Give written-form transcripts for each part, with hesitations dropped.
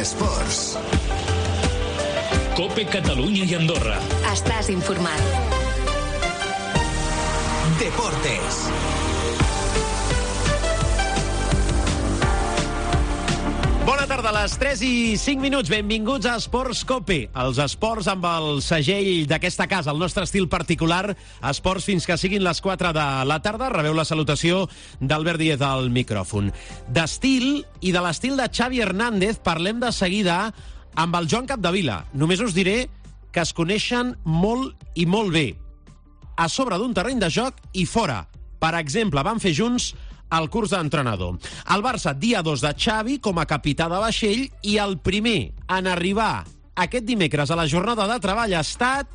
Esports. COPE Catalunya i Andorra. Estàs informat. Deportes. Bona tarda, a les 3 i 5 minuts. Benvinguts a Esports COPE, els esports amb el segell d'aquesta casa, el nostre estil particular. Esports fins que siguin les 4 de la tarda. Rebeu la salutació d'Albert Díez al micròfon. D'estil i de l'estil de Xavi Hernández parlem de seguida amb el Joan Capdevila. Només us diré que es coneixen molt i molt bé. A sobre d'un terreny de joc i fora. Per exemple, van fer junts el curs d'entrenador. El Barça, dia 2 de Xavi com a capità de vaixell, i el primer en arribar aquest dimecres a la jornada de treball ha estat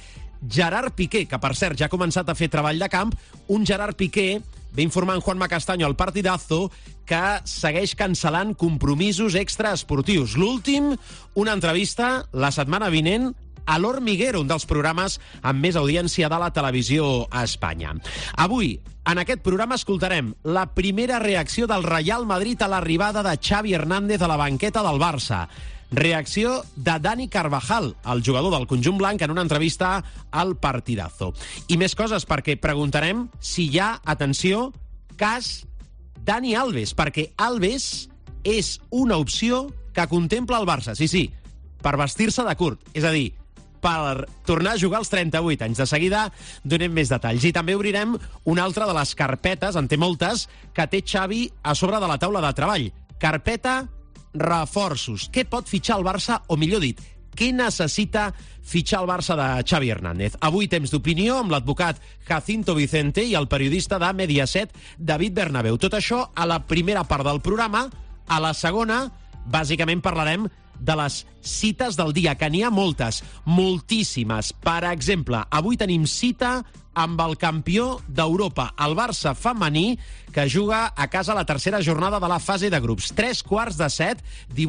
Gerard Piqué, que per cert ja ha començat a fer treball de camp. Un Gerard Piqué, ve informant Juanma Castaño al Partidazo, que segueix cancel·lant compromisos extraesportius. L'últim, una entrevista la setmana vinent a l'Hormiguero, un dels programes amb més audiència de la televisió a Espanya. Avui, en aquest programa, escoltarem la primera reacció del Real Madrid a l'arribada de Xavi Hernández a la banqueta del Barça. Reacció de Dani Carvajal, el jugador del conjunt blanc, en una entrevista al Partidazo. I més coses, perquè preguntarem si hi ha, atenció, cas Dani Alves, perquè Alves és una opció que contempla el Barça. Sí, per vestir-se de curt, és a dir, per tornar a jugar als 38 anys. De seguida donem més detalls. I també obrirem una altra de les carpetes, en té moltes, que té Xavi a sobre de la taula de treball. Carpeta reforços. Què pot fitxar el Barça, o millor dit, què necessita fitxar el Barça de Xavi Hernández? Avui temps d'opinió amb l'advocat Jacinto Vicente i el periodista de Mediaset, David Bernabéu. Tot això a la primera part del programa. A la segona, bàsicament parlarem de les cites del dia, que n'hi ha moltes, moltíssimes. Per exemple, avui tenim cita amb el campió d'Europa, el Barça femení, que juga a casa la tercera jornada de la fase de grups. 3:45,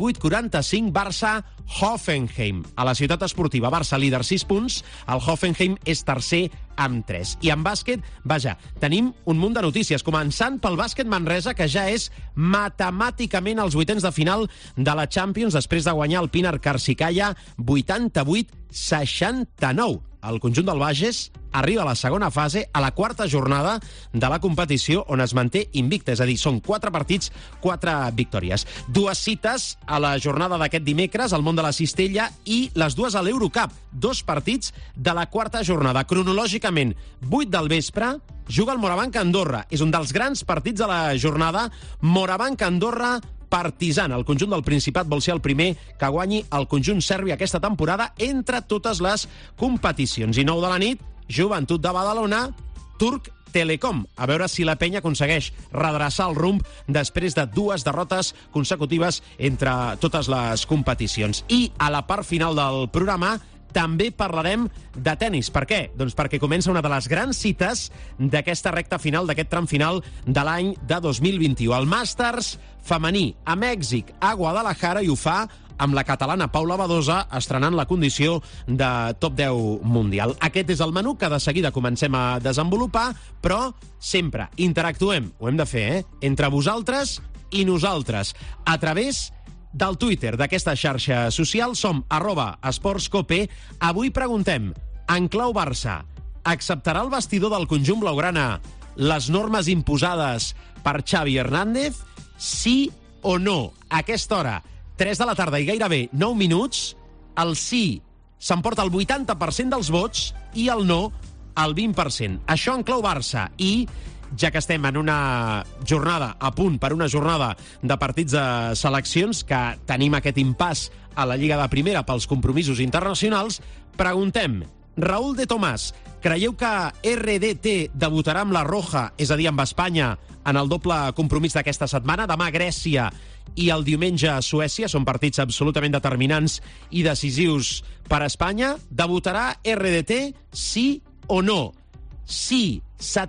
18:45, Barça-Hoffenheim. A la ciutat esportiva, Barça líder 6 punts, el Hoffenheim és tercer amb 3. I en bàsquet, vaja, tenim un munt de notícies, començant pel bàsquet Manresa, que ja és matemàticament als vuitens de final de la Champions, després de guanyar el Pinar Karsikaia 88-69. El conjunt del Bages arriba a la segona fase, a la quarta jornada de la competició, on es manté invicta, és a dir, són 4 partits, 4 victòries. 2 cites a la jornada d'aquest dimecres, al món de la cistella, i les 2 a l'Eurocup. 2 partits de la quarta jornada. Cronològicament, 8 del vespre, juga el Morabanc-Andorra. És un dels grans partits de la jornada. Morabanc-Andorra, Partizan. El conjunt del Principat vol ser el primer que guanyi el conjunt serbi aquesta temporada entre totes les competicions. I 9 de la nit, Joventut de Badalona, Turc Telecom. A veure si la penya aconsegueix redreçar el rumb després de 2 derrotes consecutives entre totes les competicions. I a la part final del programa també parlarem de tennis. Per què? Doncs perquè comença una de les grans cites d'aquesta recta final, d'aquest tram final de l'any de 2021. El Masters femení a Mèxic, a Guadalajara, i ho fa amb la catalana Paula Badosa estrenant la condició de top 10 mundial. Aquest és el menú que de seguida comencem a desenvolupar, però sempre interactuem, ho hem de fer, entre vosaltres i nosaltres, a través del Twitter d'aquesta xarxa social. Som @esportscope. Avui preguntem, en clau Barça, acceptarà el vestidor del conjunt blaugrana les normes imposades per Xavi Hernández? Sí o no? A aquesta hora, 3 de la tarda i gairebé 9 minuts, el sí s'emporta el 80% dels vots i el no el 20%. Això en clau Barça. I ja que estem en una jornada, a punt per una jornada de partits de seleccions, que tenim aquest impàs a la Lliga de Primera pels compromisos internacionals, preguntem, Raúl de Tomàs, creieu que RDT debutarà amb la Roja, és a dir, amb Espanya, en el doble compromís d'aquesta setmana? Demà Grècia i el diumenge Suècia són partits absolutament determinants i decisius per a Espanya. Debutarà RDT, sí o no? Sí,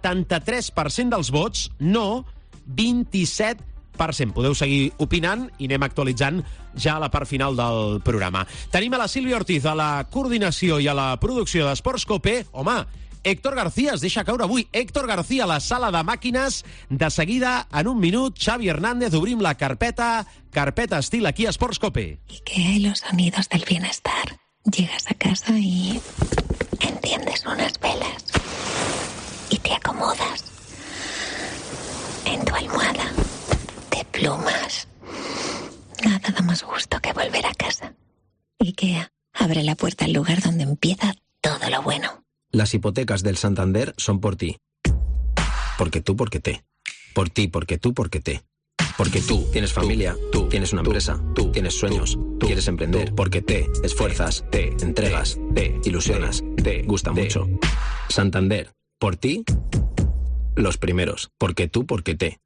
73% dels vots, no, 27%. Podeu seguir opinant i anem actualitzant ja a la part final del programa. Tenim a la Sílvia Ortiz a la coordinació i a la producció d'Esports COPE. Home, Héctor García es deixa caure avui. Héctor García a la sala de màquines. De seguida, en un minut, Xavi Hernández, obrim la carpeta. Carpeta estil aquí a Sports Cope. Y que hay los sonidos del bienestar. Llegas a casa y enciendes unas velas y te acomodas en tu almohada de plumas. Nada da más gusto que volver a casa. IKEA abre la puerta al lugar donde empieza todo lo bueno. Las hipotecas del Santander son por ti. Porque tú, porque te. Por ti, porque tú, porque te. Porque tú tienes familia, tú tienes una empresa, tú tienes sueños, tú quieres emprender, porque te esfuerzas, te entregas, te ilusionas, te gusta mucho. Santander, por ti, los primeros. Porque tú, porque te.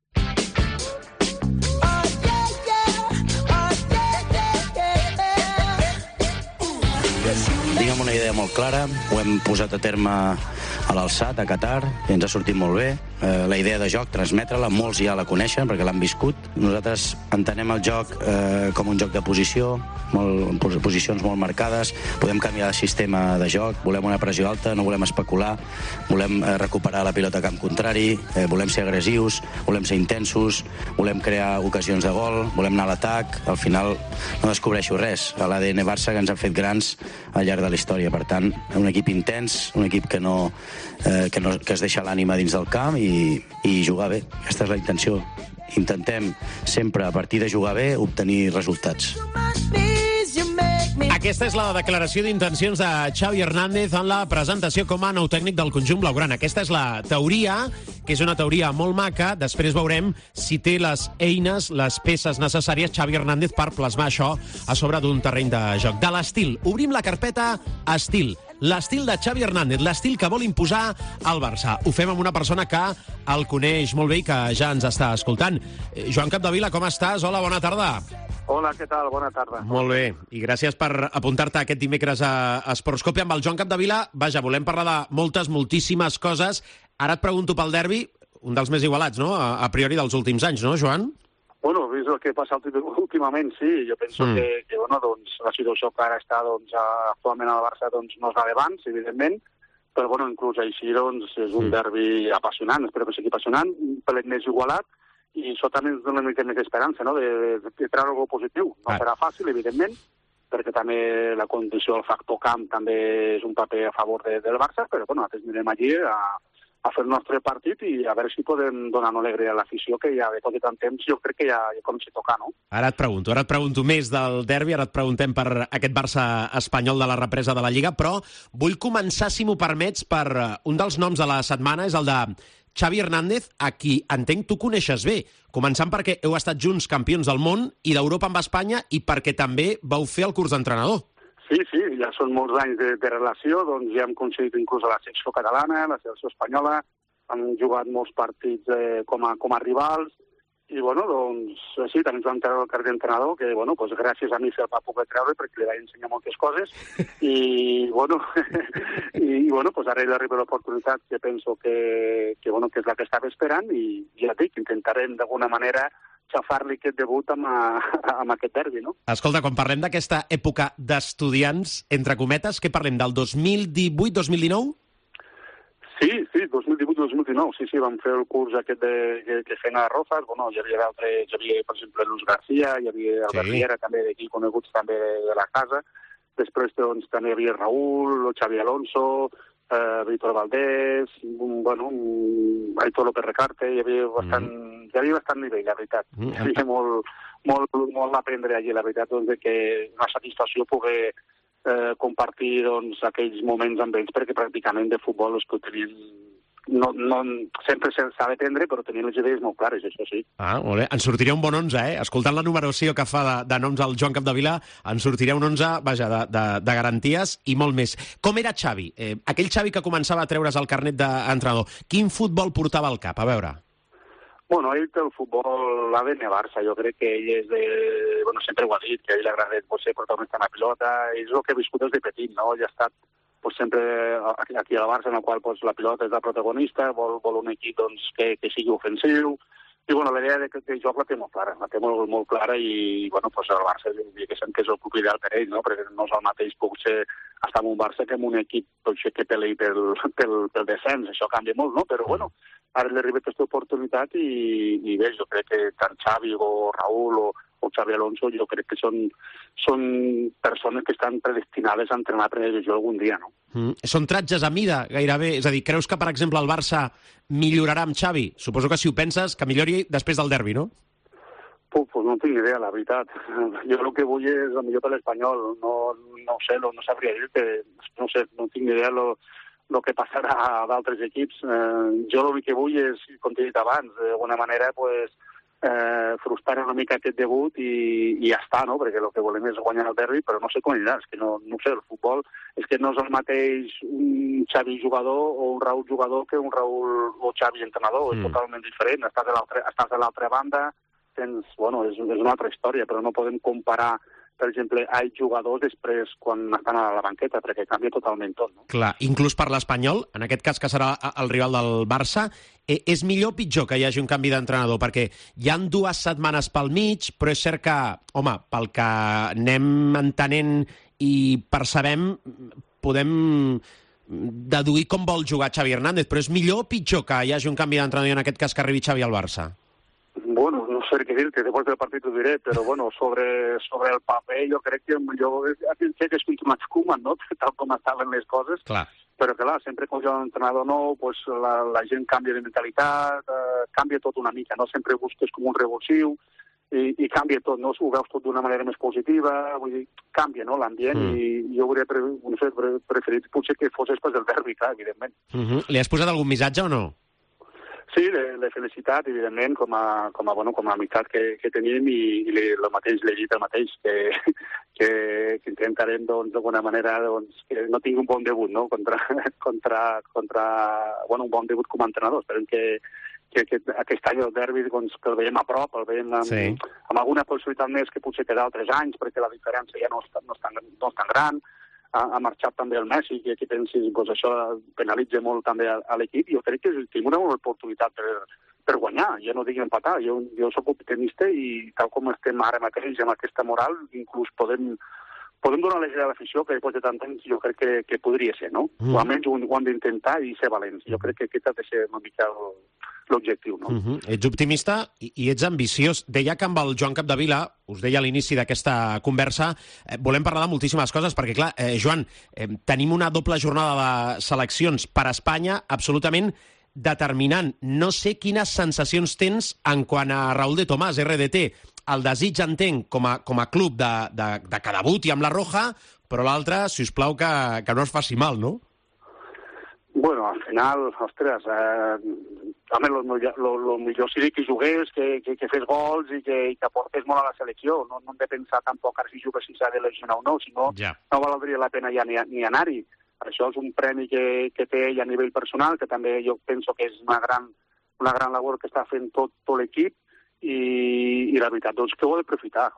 Tinc una idea molt clara, ho hem posat a terme a l'Alçat, a Qatar, i ens ha sortit molt bé. La idea de joc, transmetre-la, molts ja la coneixen perquè l'han viscut. Nosaltres entenem el joc com un joc de posició, posicions molt marcades, podem canviar de sistema de joc, volem una pressió alta, no volem especular, volem recuperar la pilota a camp contrari, volem ser agressius, volem ser intensos, volem crear ocasions de gol, volem anar a l'atac. Al final no descobreixo res, a l'ADN Barça que ens han fet grans al llarg de la història. Per tant, un equip intens, un equip que es deixa l'ànima dins del camp i jugar bé. Aquesta és la intenció. Intentem sempre, a partir de jugar bé, obtenir resultats. Aquesta és la declaració d'intencions de Xavi Hernández en la presentació com a nou tècnic del conjunt blaugrana. Aquesta és la teoria, que és una teoria molt maca. Després veurem si té les eines, les peces necessàries, Xavi Hernández, per plasmar això a sobre d'un terreny de joc. De l'estil. Obrim la carpeta estil. L'estil de Xavi Hernández, l'estil que vol imposar al Barça. Ho fem amb una persona que el coneix molt bé i que ja ens està escoltant. Joan Capdevila, com estàs? Hola, bona tarda. Hola, què tal? Bona tarda. Molt bé, i gràcies per apuntar-te aquest dimecres a Sports Cope. Amb el Joan Capdevila, vaja, volem parlar de moltíssimes coses. Ara et pregunto pel derbi, un dels més igualats, no?, a priori dels últims anys, no, Joan? Bueno, vist el que passa últimament, sí. Jo penso que bueno, doncs, la situació que ara està actualment al Barça no és la d'abans, evidentment, però bueno, inclús així doncs, és un derbi apassionant, espero que sigui apassionant, un pelet més igualat, i això també ens dona una mica més d'esperança, no?, de treure alguna cosa positiu. No serà fàcil, evidentment, perquè també la condició del factor camp també és un paper a favor del Barça, però bueno, nosaltres anirem allí a fer el nostre partit i a veure si podem donar una alegria a l'afició, que ja de tot i tant temps jo crec que ja comença a tocar, no? Ara et pregunto més del derbi, ara et preguntem per aquest Barça espanyol de la represa de la Lliga, però vull començar, si m'ho permets, per un dels noms de la setmana, és el de Xavi Hernández, a qui entenc tu coneixes bé, començant perquè heu estat junts campions del món i d'Europa amb Espanya i perquè també vau fer el curs d'entrenador. Sí, ja són molts anys de relació, doncs ja hem coincidit inclús a la secció catalana, a la selecció espanyola, hem jugat molts partits com a rivals, i bueno, doncs sí, també ens vam treure el carnet d'entrenador, que bueno, doncs gràcies a mi se'l va poder treure perquè li vaig ensenyar moltes coses, i bueno, doncs ara li arriba l'oportunitat que penso que és la que estava esperant, i ja dic, intentarem d'alguna manera xafar-li aquest debut amb aquest derbi, no? Escolta, quan parlem d'aquesta època d'estudiants, entre cometes, què parlem, del 2018-2019? Sí, 2018-2019, sí, vam fer el curs aquest que feien a Rozas, bueno, hi havia d'altres, per exemple, Luz García, hi havia Albert Riera, també d'aquí coneguts també de la casa, després doncs també hi havia Raúl, Xavi Alonso, Víctor Valdés, bueno, Aitor López Recarte, hi havia bastant nivell, la veritat. Hi havia molt a aprendre allí, la veritat, doncs, que una satisfacció poder compartir doncs, aquells moments amb ells, perquè pràcticament de futbol els que tenien sempre s'ha d'aprendre, però tenien les idees molt clares, això sí. Molt bé. Ens sortiria un bon 11, eh? Escoltant la numeració que fa de noms al Joan Capdevila, ens sortiria un 11, vaja, de garanties i molt més. Com era Xavi? Aquell Xavi que començava a treure's el carnet d'entrenador, quin futbol portava al cap? A veure. Bueno, ell té el futbol, l'ADN Barça, jo crec que ell és sempre ho ha dit, que a ell li agrada ser protagonista en la pilota, és el que ha viscut des de petit, no? Ell ha estat sempre aquí a la Barça, en el qual la pilota és la protagonista, vol un equip que sigui ofensiu, I bueno, la idea de joc la té molt clara, molt clara i bueno, pues el Barça diguéssim que és el club ideal per ell, no? Perquè no és el mateix potser estar en un Barça que en un equip potser que peleï pel descens, això canvia molt, no? Però bueno, ara li arriba aquesta oportunitat i bé, jo crec que tant Xavi o Raúl o Xavi Alonso jo crec que són persones que estan predestinades a entrenar a primera divisió algun dia, no? Són tratges a mida, gairebé. És a dir, creus que, per exemple, el Barça millorarà amb Xavi? Suposo que si ho penses, que millori després del derbi, no? Pues no tinc idea, la veritat. Jo el que vull és el millor per l'Espanyol. No sé, no sabria dir-te. No sé, no tinc idea el que passarà a d'altres equips. Jo l'únic que vull és, com t'he dit abans, d'alguna manera, pues, frustrar una mica aquest debut i ja està, no? Perquè el que volem és guanyar el derbi, però no sé com anirà, és que no sé, el futbol és que no és el mateix un Xavi jugador o un Raúl jugador que un Raúl o Xavi entrenador, és totalment diferent, estàs de l'altra banda, bueno, és una altra història, però no podem comparar, per exemple, els jugadors després quan estan a la banqueta, perquè canvia totalment tot, no? Clar, inclús per l'Espanyol, en aquest cas que serà el rival del Barça, és millor o pitjor que hi hagi un canvi d'entrenador? Perquè hi han 2 setmanes pel mig, però és cert que, home, pel que anem entenent i percebem, podem deduir com vol jugar Xavi Hernández, però és millor o pitjor que hi hagi un canvi d'entrenador, en aquest cas que arribi Xavi al Barça? Bueno, no sé què dir-te, després del partit ho diré, però bueno, sobre el paper jo crec que aquell que és continuat Koeman, no? Tal com estaven les coses. Clar. Però clar, sempre que hi ha un entrenador nou, pues, la gent canvia de mentalitat, canvia tot una mica, no? Sempre busques com un revulsiu i canvia tot, no? Ho veus tot d'una manera més positiva, vull dir, canvia, no?, l'ambient i jo hauria preferit potser que fos després del derbi, clar, evidentment. Li has posat algun missatge o no? Sí, la felicitat, evidentment, com a amistat que tenim i el mateix, l'he dit el mateix, que intentarem, doncs, d'alguna manera, doncs, que no tingui un bon debut, no?, contra un bon debut com a entrenador. Esperem que aquest any el derbi, doncs, que el veiem a prop, el veiem amb alguna possibilitat més que potser que d'altres anys, perquè la diferència ja no és tan gran. Ha marxat també el Messi, que aquí pensis, doncs això penalitza molt també a l'equip, i jo crec que tenim una bona oportunitat per guanyar, ja no digui empatar. Jo soc optimista i tal com estem ara mateix amb aquesta moral, inclús podem donar la idea a l'afició que després de tant temps jo crec que podria ser, no? O almenys ho han d'intentar i ser valents. Jo crec que aquest ha de ser una mica l'objectiu, no? Ets optimista i ets ambiciós. Deia que amb el Joan Capdevila, us deia a l'inici d'aquesta conversa, volem parlar de moltíssimes coses, perquè, clar, Joan, tenim una doble jornada de seleccions per a Espanya absolutament determinant. No sé quines sensacions tens en quant a Raúl de Tomàs, RDT. El desig, entenc, com a club de que debuti amb la Roja, però l'altre, si us plau, que no es faci mal, no? Bueno, al final, ostres, home, lo millor seria que jugués, que fes gols i que aportés molt a la selecció. No hem de pensar tampoc ara si jugues si s'ha de lesionar o no, si no, no valdria la pena ja ni anar-hi. Això és un premi que té ell a nivell personal, que també jo penso que és una gran labor que està fent tot l'equip, i la veritat, doncs, que ho ha d'aprofitar.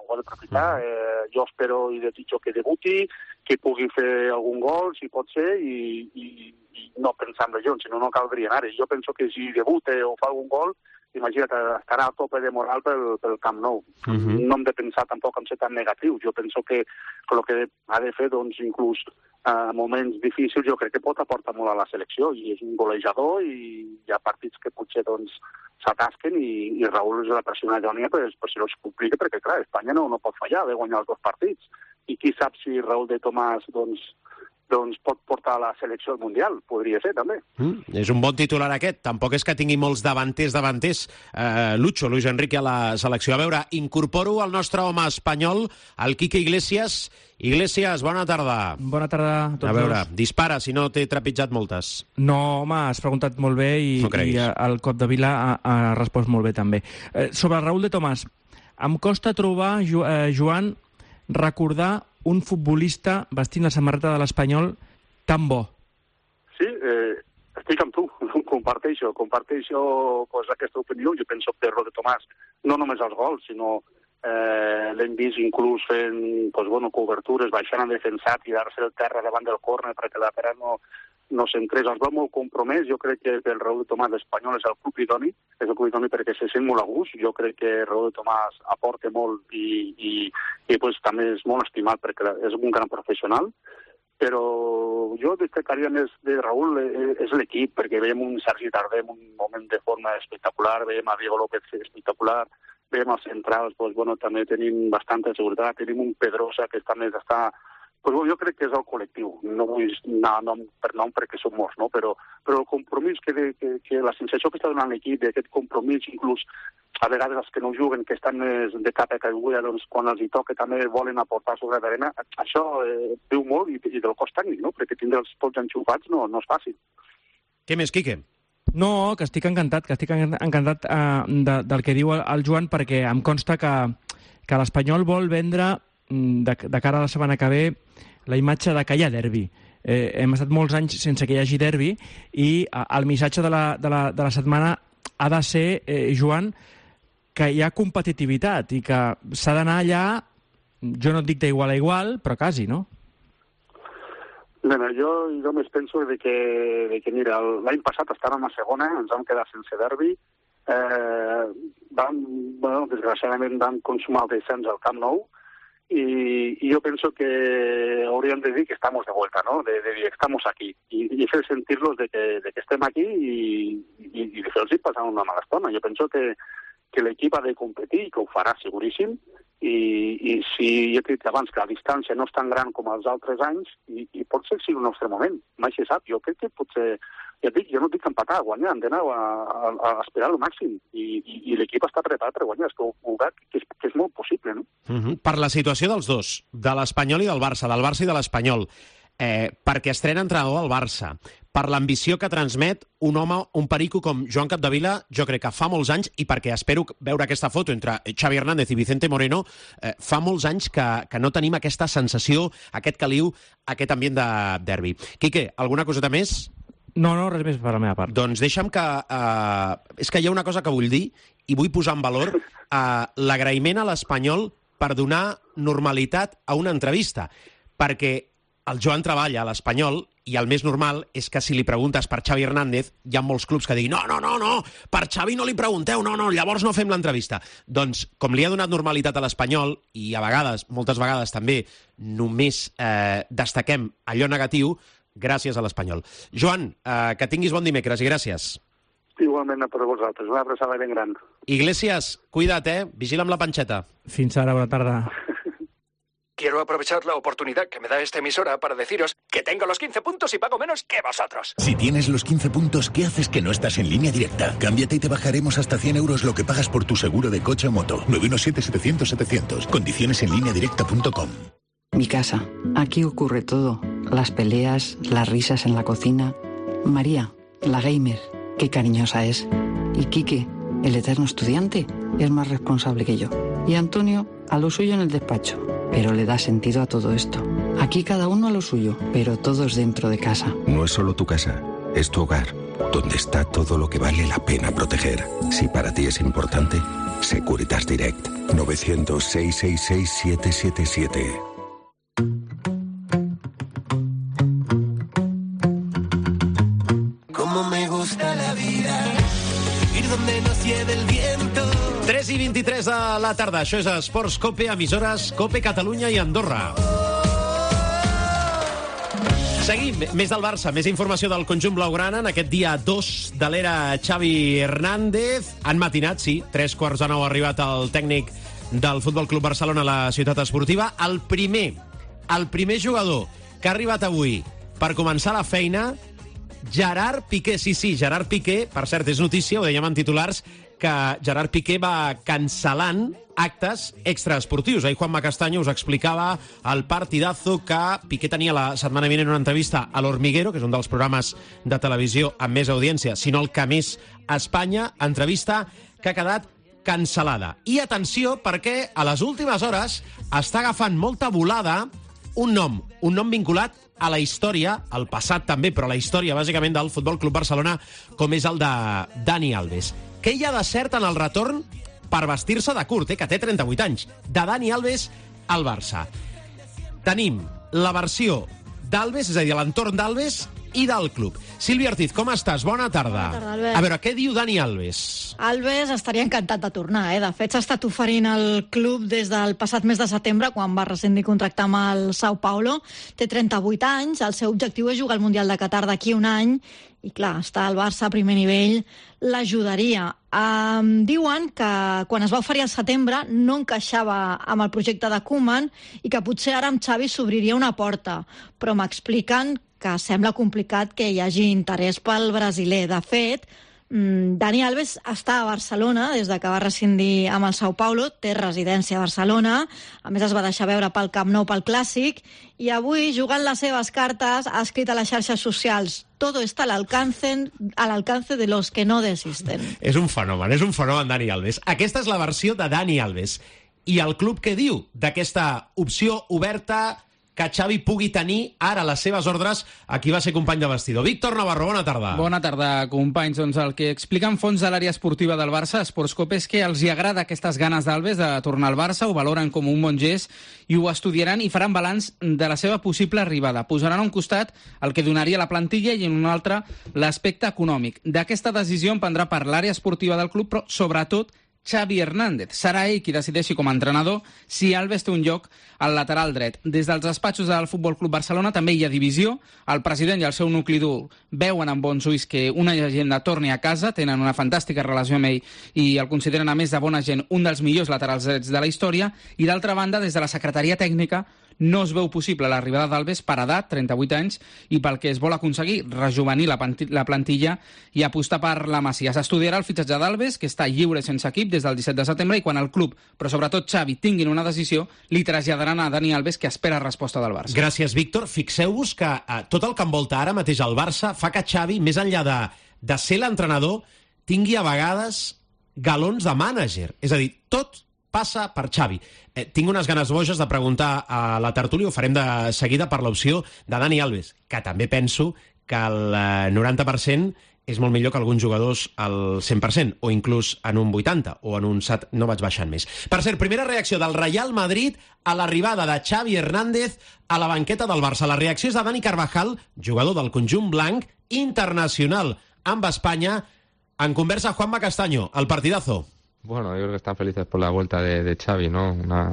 Jo espero i desitjo que debuti, que pugui fer algun gol, si pot ser, i no pensar en lesions, sinó no caldria anar-hi. Jo penso que si debuta o fa algun gol, imagina't, estarà a tope de moral pel Camp Nou. No hem de pensar tampoc en ser tan negatiu. Jo penso que el que ha de fer, doncs, inclús en moments difícils, jo crec que pot aportar molt a la selecció, i és un golejador, i hi ha partits que potser, doncs, s'atasquen, i Raúl és la persona idònia per si no es complica, perquè, clar, Espanya no pot fallar de guanyar els 2 partits. I qui sap si Raúl de Tomàs, doncs pot portar la selecció al Mundial. Podria ser, també. És un bon titular aquest. Tampoc és que tingui molts davanters. Luis Enrique a la selecció. A veure, incorporo el nostre home espanyol, el Quique Iglesias. Iglesias, bona tarda. Bona tarda a tots. A veure, dispara, si no t'he trepitjat moltes. No, home, has preguntat molt bé i el Capdevila ha respost molt bé també. Sobre Raúl de Tomàs, em costa trobar, Joan, recordar un futbolista vestint la samarreta de l'Espanyol tan bo. Sí, estic amb tu, comparteixo pues, aquesta opinió. Jo penso que Raúl de Tomàs, no només els gols, sinó l'hem vist inclús fent cobertures, baixant a defensar, tirar-se el terra davant del córner perquè la pera no s'entrés. Els veu molt compromès. Jo crec que el Raúl de Tomàs l'Espanyol és el club idoni, perquè se sent molt a gust. Jo crec que Raúl de Tomàs aporta molt i també és molt estimat perquè és un gran professional. Però jo destacaria més de Raúl és l'equip, perquè veiem un Sergi Darder en un moment de forma espectacular, veiem a Diego López espectacular, veiem els centrals, també tenim bastanta seguretat, tenim un Pedrosa que també està... jo crec que és el col·lectiu, no vull anar nom per nom perquè som morts, no? Però el compromís, que la sensació que està donant l'equip, d'aquest compromís, inclús a vegades els que no juguen, que estan més de cap a caiguda, doncs quan els hi toca també volen aportar sobre l'arena, això diu molt i del cos tècnic, no? Perquè tindre els tots enxufats no és fàcil. Què més, Quique? No, que estic encantat del que diu el Joan, perquè em consta que l'Espanyol vol vendre de cara a la setmana que ve la imatge de que hi ha derbi. Hem estat molts anys sense que hi hagi derbi i el missatge de la setmana ha de ser, Joan, que hi ha competitivitat i que s'ha d'anar allà, jo no et dic d'igual a igual, però quasi, no? Mira, jo només penso que mira, l'any passat estàvem a segona, ens vam quedar sense derbi, desgraciadament vam consumar el descens al Camp Nou, y yo pienso que hauríem de dir que estamos de vuelta, ¿no? De dir, estamos aquí. Y fer sentirlos de que estem aquí y de fer-los passar una mala estona. Jo penso que l'equip ha de competir i que ho farà seguríssim. I si jo he dit abans que la distància no és tan gran com els altres anys i potser sigui el nostre moment, mai se sap. Jo crec que potser, ja et dic, jo no dic empatar, guanyar, hem d'anar a esperar al màxim i l'equip està preparat per guanyar, és que ho veig que és molt possible, no? Per la situació dels dos, de l'Espanyol i del Barça i de l'Espanyol, perquè estrena entrenador al Barça, per l'ambició que transmet un home, un perico com Joan Capdevila, jo crec que fa molts anys, i perquè espero veure aquesta foto entre Xavi Hernández i Vicente Moreno, fa molts anys que no tenim aquesta sensació, aquest caliu, aquest ambient de derbi. Quique, alguna coseta més? No, res més per la meva part. Doncs deixa'm que... és que hi ha una cosa que vull dir i vull posar en valor l'agraïment a l'Espanyol per donar normalitat a una entrevista, perquè el Joan treballa a l'Espanyol i el més normal és que si li preguntes per Xavi Hernández hi ha molts clubs que diguin no, per Xavi no li pregunteu, no, llavors no fem l'entrevista. Doncs com li ha donat normalitat a l'Espanyol i a vegades, moltes vegades també, només destaquem allò negatiu, gràcies a l'Espanyol. Joan, que tinguis bon dimecres i gràcies. Igualment per vosaltres, una abraçada ben gran. Iglesias, cuida't, vigila amb la panxeta. Fins ara, bona tarda. Quiero aprovechar la oportunidad que me da esta emisora para deciros que tengo los 15 puntos y pago menos que vosotros. Si tienes los 15 puntos, ¿qué haces que no estás en Línea Directa? Cámbiate y te bajaremos hasta 100 euros lo que pagas por tu seguro de coche o moto. 917-700-700. Condiciones en lineadirecta.com. Mi casa. Aquí ocurre todo. Las peleas, las risas en la cocina. María, la gamer, qué cariñosa es. Y Quique, el eterno estudiante, es más responsable que yo. Y Antonio, a lo suyo en el despacho. Pero le da sentido a todo esto. Aquí cada uno a lo suyo, pero todos dentro de casa. No es solo tu casa, es tu hogar, donde está todo lo que vale la pena proteger. Si para ti es importante, Securitas Direct. 900-666-777. Cómo me gusta la vida, ir donde nos lleve el viento. 3:23 de la tarda. Això és Esports Cope, emissores Cope Catalunya i Andorra. Seguim. Més del Barça, més informació del conjunt blaugrana en aquest dia 2 de l'era Xavi Hernández. Han matinat, sí, 8:45 ha arribat el tècnic del Futbol Club Barcelona a la ciutat esportiva. El primer jugador que ha arribat avui per començar la feina, Gerard Piqué. Sí, Gerard Piqué, per cert, és notícia, ho dèiem en titulars, que Gerard Piqué va cancel·lant actes extraesportius. Ahir Juanma Castaño us explicava el partidazo que Piqué tenia la setmana vinent en una entrevista a l'Hormiguero, que és un dels programes de televisió amb més audiència, sinó el que més a Espanya, entrevista que ha quedat cancel·lada. I atenció, perquè a les últimes hores està agafant molta volada un nom vinculat a la història, al passat també, però a la història bàsicament del Futbol Club Barcelona, com és el de Dani Alves. Què hi ha de cert en el retorn per vestir-se de curt, que té 38 anys, de Dani Alves al Barça. Tenim la versió d'Alves, és a dir, l'entorn d'Alves i del club. Sílvia Ortiz, com estàs? Bona tarda. Bona tarda, Albert. A veure, què diu Dani Alves? Alves estaria encantat de tornar, De fet, s'ha estat oferint al club des del passat mes de setembre, quan va rescindir contracte amb el Sao Paulo. Té 38 anys, el seu objectiu és jugar al Mundial de Qatar d'aquí un any, i clar, estar al Barça a primer nivell l'ajudaria. Diuen que quan es va oferir al setembre no encaixava amb el projecte de Koeman i que potser ara amb Xavi s'obriria una porta, però m'expliquen que sembla complicat que hi hagi interès pel brasiler. De fet, Dani Alves està a Barcelona des de que va rescindir amb el Sao Paulo, té residència a Barcelona, a més es va deixar veure pel Camp Nou pel Clàssic, i avui, jugant les seves cartes, ha escrit a les xarxes socials: todo está al alcance de los que no desisten. És un fenomen Dani Alves. Aquesta és la versió de Dani Alves. I el club què diu d'aquesta opció oberta que Xavi pugui tenir ara a les seves ordres a qui va ser company de vestidor? Víctor Navarro, bona tarda. Bona tarda, companys. Doncs el que expliquen fonts de l'àrea esportiva del Barça, Sportscope, és que els hi agrada aquestes ganes d'Alves de tornar al Barça, ho valoren com un bon gest i ho estudiaran i faran balanç de la seva possible arribada. Posaran a un costat el que donaria la plantilla i en un altre l'aspecte econòmic. D'aquesta decisió en prendrà part l'àrea esportiva del club, però sobretot Xavi Hernández. Serà ell qui decideixi com a entrenador si Alves té un lloc al lateral dret. Des dels despatxos del Futbol Club Barcelona també hi ha divisió. El president i el seu nucli dur veuen amb bons ulls que una llegenda torni a casa, tenen una fantàstica relació amb ell i el consideren, a més de bona gent, un dels millors laterals drets de la història. I d'altra banda, des de la secretaria tècnica no es veu possible l'arribada d'Alves per edat, 38 anys, i pel que es vol aconseguir, rejuvenir la plantilla i apostar per la Masia. S'estudiarà el fitxatge d'Alves, que està lliure sense equip des del 17 de setembre, i quan el club, però sobretot Xavi, tinguin una decisió, li traslladaran a Dani Alves, que espera resposta del Barça. Gràcies, Víctor. Fixeu-vos que tot el que envolta ara mateix el Barça fa que Xavi, més enllà de ser l'entrenador, tingui a vegades galons de mànager. És a dir, tot passa per Xavi. Tinc unes ganes boges de preguntar a la tertúlia, ho farem de seguida, per l'opció de Dani Alves, que també penso que el 90% és molt millor que alguns jugadors al 100%, o inclús en un 80%, o en un 7%, no vaig baixant més. Per cert, primera reacció del Real Madrid a l'arribada de Xavi Hernández a la banqueta del Barça. La reacció és de Dani Carvajal, jugador del conjunt blanc, internacional amb Espanya. En conversa Juanma Castaño, el partidazo. Bueno, yo creo que están felices por la vuelta de Xavi, ¿no?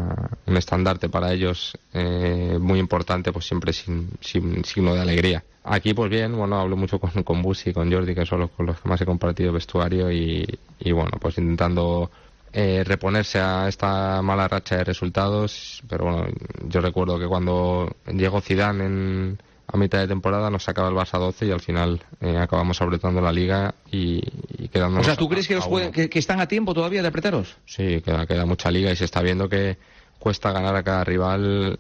Un estandarte para ellos muy importante, pues siempre sin signo de alegría. Aquí, pues bien, bueno, hablo mucho con Busi y con Jordi, que son con los que más he compartido vestuario y bueno, pues intentando reponerse a esta mala racha de resultados. Pero bueno, yo recuerdo que cuando llegó Zidane a mitad de temporada nos sacaba el Barça 12 y al final acabamos apretando la Liga y quedándonos... O sea, ¿tú crees que están a tiempo todavía de apretaros? Sí, queda mucha Liga y se está viendo que cuesta ganar a cada rival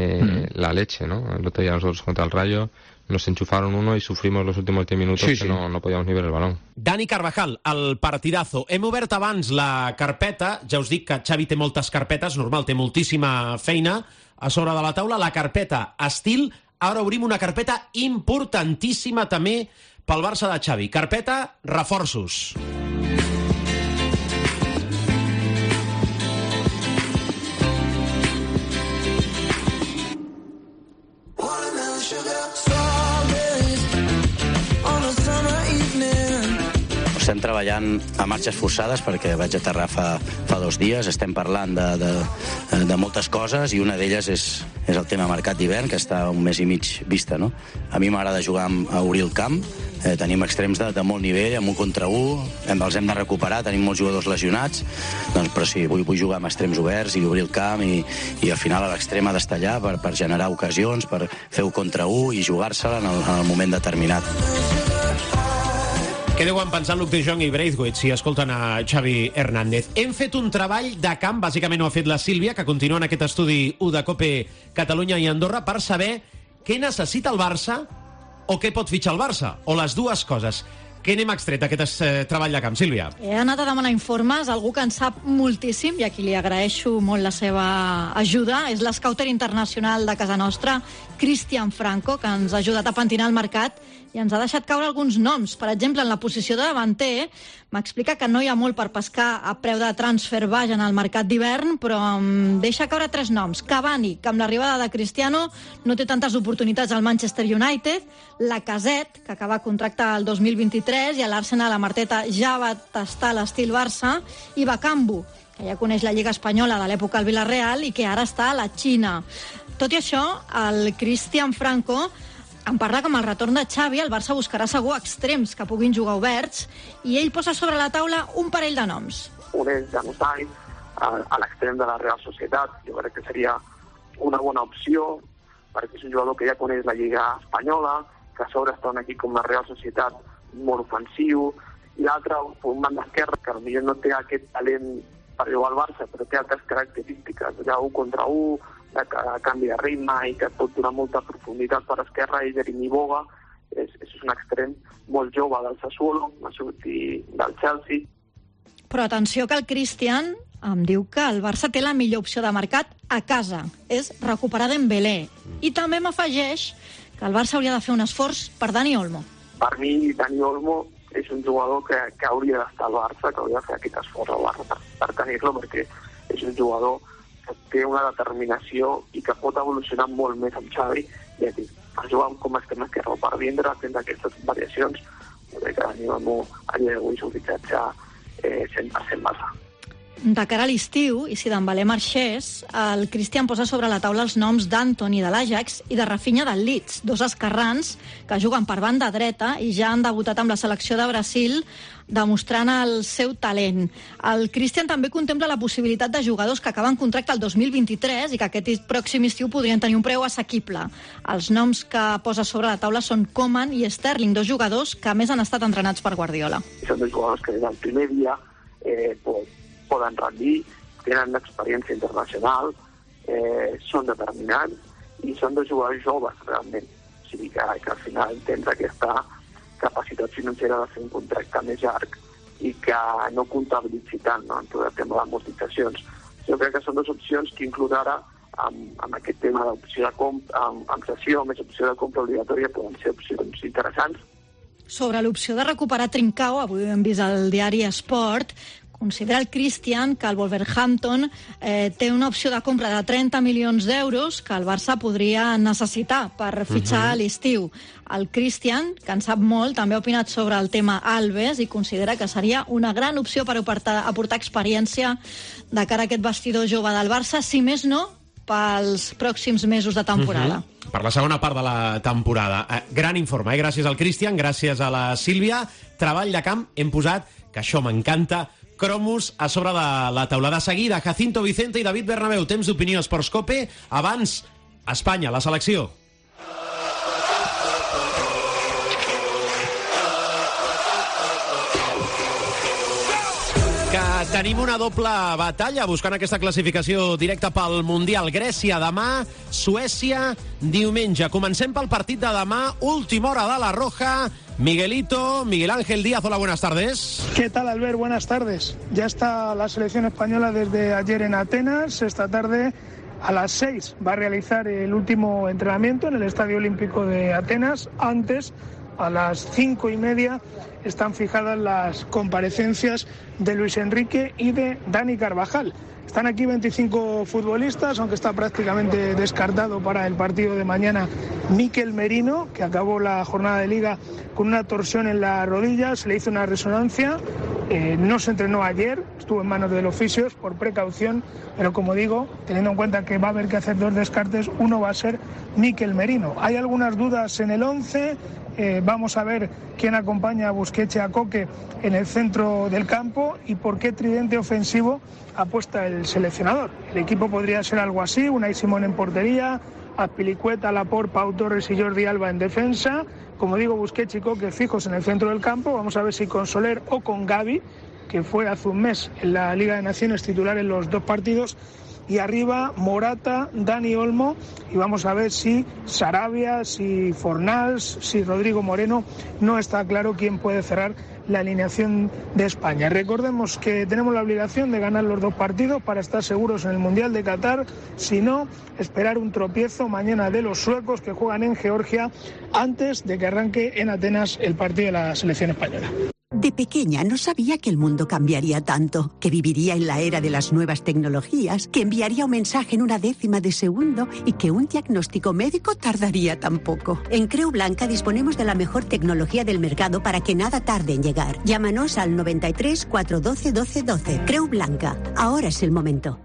la leche, ¿no? El otro día nosotros contra el Rayo nos enchufaron uno y sufrimos los últimos 10 minutos que no podíamos ni ver el balón. Dani Carvajal, el partidazo. Hem obert abans la carpeta, ja us dic que Xavi té moltes carpetes, normal, té moltíssima feina a sobre de la taula, la carpeta estil. Ara obrim una carpeta importantíssima també pel Barça de Xavi. Carpeta reforços. Estem treballant a marxes forçades perquè vaig aterrar fa 2 dies. Estem parlant de moltes coses i una d'elles és el tema mercat d'hivern, que està un mes i mig vista, no? A mi m'agrada jugar a obrir el camp. Tenim extrems de molt nivell, amb 1 contra 1, els hem de recuperar, tenim molts jugadors lesionats, però sí, vull jugar amb extrems oberts i obrir el camp i al final a l'extrem ha d'estar allà per generar ocasions, per fer 1 contra 1 i jugar-se-la en el moment determinat. Què deuen pensar Luc de Jong i Braithwaite si escolten a Xavi Hernández? Hem fet un treball de camp, bàsicament ho ha fet la Sílvia, que continua en aquest estudi 1 de COPE Catalunya i Andorra, per saber què necessita el Barça o què pot fitxar el Barça, o les dues coses. Què n'hem extret d'aquest treball de camp, Sílvia? He anat a demanar informes, algú que en sap moltíssim i a qui li agraeixo molt la seva ajuda. És l'escouter internacional de casa nostra, Cristian Franco, que ens ha ajudat a pentinar el mercat i ens ha deixat caure alguns noms. Per exemple, en la posició de davanter, m'explica que no hi ha molt per pescar a preu de transfer baix en el mercat d'hivern, però em deixa caure 3 noms. Cavani, que amb l'arribada de Cristiano no té tantes oportunitats al Manchester United, Lacazette, que acaba contracte el 2023, i a l'Arsenal, a Arteta ja va tastar l'estil Barça, i Bakambu, que ja coneix la Lliga Espanyola de l'època al Villarreal i que ara està a la Xina. Tot i això, el Cristian Franco em parla que amb el retorn de Xavi el Barça buscarà segur extrems que puguin jugar oberts i ell posa sobre la taula un parell de noms. Un és Januzaj, a l'extrem de la Real Societat. Jo crec que seria una bona opció perquè és un jugador que ja coneix la Lliga Espanyola, que a sobre està un equip com la Real Societat molt ofensiu, i l'altre, un man d'esquerra, que potser no té aquest talent per jugar al Barça, però té altres característiques, ja 1 contra 1, de canvi de ritme i que pot donar molta profunditat per esquerra, i Jeremy Boga és un extrem molt jove del Sassuolo, va sortir del Chelsea. Però atenció que el Cristian em diu que el Barça té la millor opció de mercat a casa, és recuperar Dembélé. I també m'afegeix que el Barça hauria de fer un esforç per Dani Olmo. Per mi, Dani Olmo és un jugador que hauria d'estar al Barça, que hauria de fer aquest esforç al Barça per tenir-lo, perquè és un jugador que té una determinació i que pot evolucionar molt més amb Xavi, i aquí, per jugar com a extrem esquerre o per vindre fent aquestes variacions, jo crec que Dani Olmo a dia d'avui és un fitxatge 100% Barça. De cara a l'estiu, i si Dembélé marxés, el Cristian posa sobre la taula els noms d'Antoni de l'Ajax i de Rafinha del Leeds, 2 esquerrans que juguen per banda dreta i ja han debutat amb la selecció de Brasil, demostrant el seu talent. El Cristian també contempla la possibilitat de jugadors que acaben contracte el 2023 i que aquest pròxim estiu podrien tenir un preu assequible. Els noms que posa sobre la taula són Coman i Sterling, 2 jugadors que a més han estat entrenats per Guardiola. Són 2 jugadors que des del primer dia poden rendir, tenen experiència internacional, són determinants i són 2 jugadors joves, realment. O sigui que al final tens aquesta capacitat financera de fer un contracte més llarg i que no comptabilitzi tant, no, en tot el tema d'amortitzacions. Jo crec que són 2 opcions que inclús ara, amb aquest tema d'opció de compra, amb cessió, més opció de compra obligatòria, poden ser opcions interessants. Sobre l'opció de recuperar Trincao, avui hem vist al diari Esport, considera el Cristian que el Wolverhampton té una opció de compra de 30 milions d'euros que el Barça podria necessitar per fitxar a l'estiu. El Cristian, que en sap molt, també ha opinat sobre el tema Alves i considera que seria una gran opció per aportar experiència de cara a aquest vestidor jove del Barça, si més no, pels pròxims mesos de temporada. Per la segona part de la temporada. Gran informe, gràcies al Cristian, gràcies a la Sílvia. Treball de camp, hem posat, que això m'encanta, cromos a sobre de la taula. De seguida, Jacinto Vicente i David Bernabéu. Temps d'opinió Esports Cope. Abans, Espanya, la selecció. Que tenim una doble batalla buscant aquesta classificació directa pel Mundial. Grècia demà, Suècia diumenge. Comencem pel partit de demà, última hora de la Roja. Miguelito, Miguel Ángel Díaz, hola, buenas tardes. ¿Qué tal, Albert? Buenas tardes. Ya está la selección española desde ayer en Atenas. Esta tarde a las 6 va a realizar el último entrenamiento en el Estadio Olímpico de Atenas. Antes, a las 5:30, están fijadas las comparecencias de Luis Enrique y de Dani Carvajal. Están aquí 25 futbolistas, aunque está prácticamente descartado para el partido de mañana Mikel Merino, que acabó la jornada de Liga con una torsión en la rodilla, se le hizo una resonancia, no se entrenó ayer, estuvo en manos de los fisios por precaución, pero como digo, teniendo en cuenta que va a haber que hacer 2 descartes, uno va a ser Mikel Merino. Hay algunas dudas en el 11, vamos a ver quién acompaña a Busquets y a Koke en el centro del campo y por qué tridente ofensivo apuesta el seleccionador. El equipo podría ser algo así: Unai Simón en portería, Azpilicueta, Laporte, Pau Torres y Jordi Alba en defensa. Como digo, Busquets y Koke fijos en el centro del campo. Vamos a ver si con Soler o con Gavi, que fue hace un mes en la Liga de Naciones titular en los 2 partidos. y arriba Morata, Dani Olmo, y vamos a ver si Sarabia, si Fornals, si Rodrigo Moreno. No está claro quién puede cerrar la alineación de España. Recordemos que tenemos la obligación de ganar los 2 partidos para estar seguros en el Mundial de Qatar, si no, esperar un tropiezo mañana de los suecos que juegan en Georgia antes de que arranque en Atenas el partido de la selección española. De pequeña no sabía que el mundo cambiaría tanto, que viviría en la era de las nuevas tecnologías, que enviaría un mensaje en una décima de segundo y que un diagnóstico médico tardaría tan poco. En Creu Blanca disponemos de la mejor tecnología del mercado para que nada tarde en llegar. Llámanos al 93 412 1212. Creu Blanca. Ahora es el momento.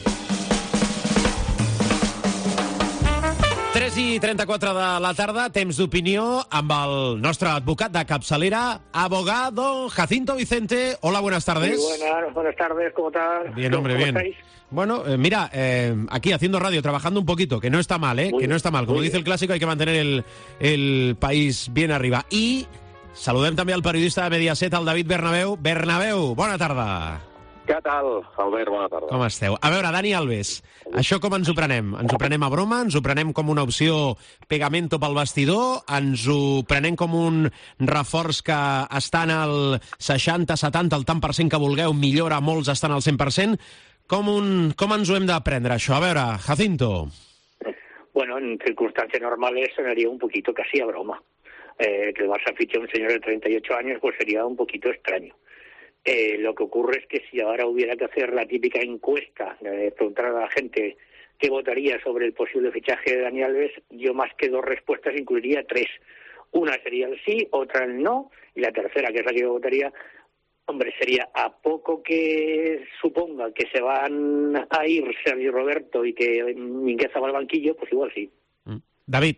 3:34 de la tarda, temps d'opinió amb el nostre advocat de capçalera, abogado Jacinto Vicente. Hola, buenas tardes. Muy buenas tardes, ¿cómo estás? Bien, hombre, ¿Cómo bien. estáis? Bueno, mira, aquí haciendo radio, trabajando un poquito, que no está mal, que no está mal. Como dice el clásico, hay que mantener el país bien arriba. I saludem també al periodista de Mediaset, el David Bernabéu. Bernabéu, bona tarda. Què tal, Albert? Bona tarda. Com esteu? A veure, Dani Alves, això com ens ho prenem? Ens ho prenem a broma? Ens ho prenem com una opció pegamento pel vestidor? Ens ho prenem com un reforç que està en el 60, 70, el tant per cent que vulgueu, millora, molts estan al 100%? Com ens ho hem de prendre, això? A veure, Jacinto. Bueno, en circunstancias normales sonaría un poquito casi a broma. Que el Barça fiche a un señor de 38 años, pues sería un poquito extraño. Lo que ocurre es que si ahora hubiera que hacer la típica encuesta, preguntar a la gente qué votaría sobre el posible fichaje de Dani Alves, yo más que 2 respuestas incluiría 3. Una sería el sí, otra el no, y la tercera, que es la que yo votaría, hombre, sería a poco que suponga que se van a ir Sergio Roberto y que Mingueza va al banquillo, pues igual sí. David.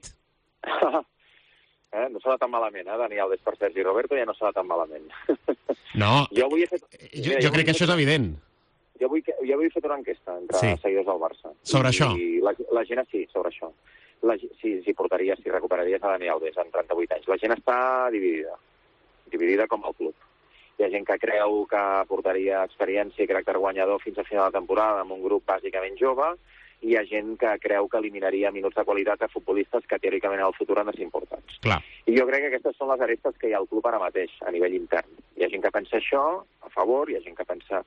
No serà tan malament, Dani Alves per Sergi Roberto ja no serà tan malament. No, jo crec que això és evident. Jo avui he fet una enquesta entre seguidors del Barça. Sobre això? I la gent, sí, sobre això. Si portaries, si recuperaries a Dani Alves en 38 anys. La gent està dividida com el club. Hi ha gent que creu que portaria experiència i caràcter guanyador fins a final de temporada amb un grup bàsicament jove, i hi ha gent que creu que eliminaria minuts de qualitat a futbolistes que teòricament en el futur han de ser importants. Clar. I jo crec que aquestes són les arestes que hi ha al club ara mateix, a nivell intern. Hi ha gent que pensa això a favor, hi ha gent que pensa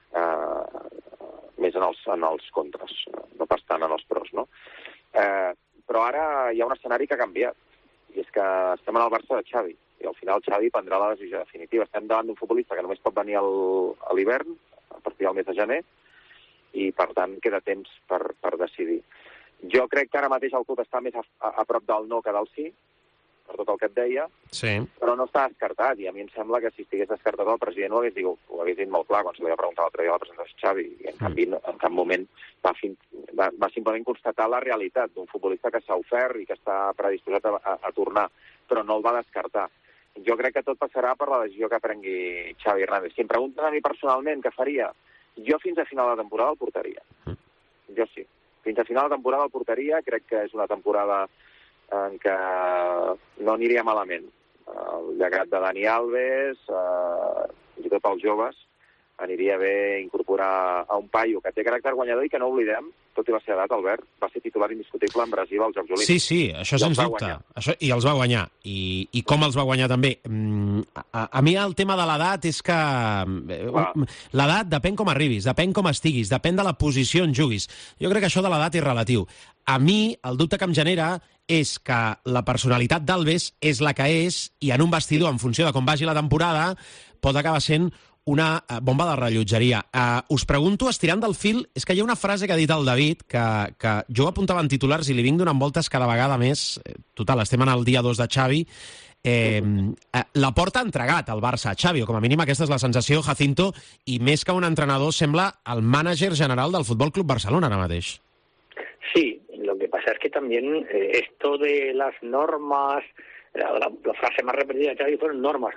més en els contres, no pas tant en els pros, no? Però ara hi ha un escenari que ha canviat, i és que estem en el Barça de Xavi, i al final Xavi prendrà la decisió definitiva. Estem davant d'un futbolista que només pot venir a l'hivern, a partir del mes de gener, i per tant queda temps per decidir. Jo crec que ara mateix el club està més a prop del no que del sí, per tot el que et deia, però no està descartat, i a mi em sembla que si estigués descartat el president ho hagués dit molt clar quan se li va preguntar l'altre dia a la presentació Xavi, i en canvi en cap moment va simplement constatar la realitat d'un futbolista que s'ha ofert i que està predisposat a tornar, però no el va descartar. Jo crec que tot passarà per la decisió que prengui Xavi Hernández. Si em pregunten a mi personalment què faria, jo fins a final de temporada el portaria. Jo sí. Fins a final de temporada el portaria. Crec que és una temporada en què no aniria malament. El llegat de Dani Alves i tots els joves aniria bé incorporar a un paio que té caràcter guanyador i que no oblidem, tot i la seva edat, Albert, va ser titular indiscutible en Brasil als Jocs Olímpics. Sí, això sens dubte. I els va guanyar. I com els va guanyar també. A mi el tema de l'edat és que l'edat depèn com arribis, depèn com estiguis, depèn de la posició on juguis. Jo crec que això de l'edat és relatiu. A mi el dubte que em genera és que la personalitat d'Alves és la que és i en un vestidor, en funció de com vagi la temporada, pot acabar sent una bomba de rellotgeria. Us pregunto, estirant del fil, és que hi ha una frase que ha dit el David que jo apuntava en titulars i li vinc donant voltes cada vegada més. Total, estem en el dia 2 de Xavi. La porta ha entregat al Barça a Xavi, o com a mínim aquesta és la sensació, Jacinto, i més que un entrenador sembla el mànager general del Futbol Club Barcelona ara mateix. Sí, lo que pasa es que también esto de las normas, la frase más repetida de Xavi fueron normas.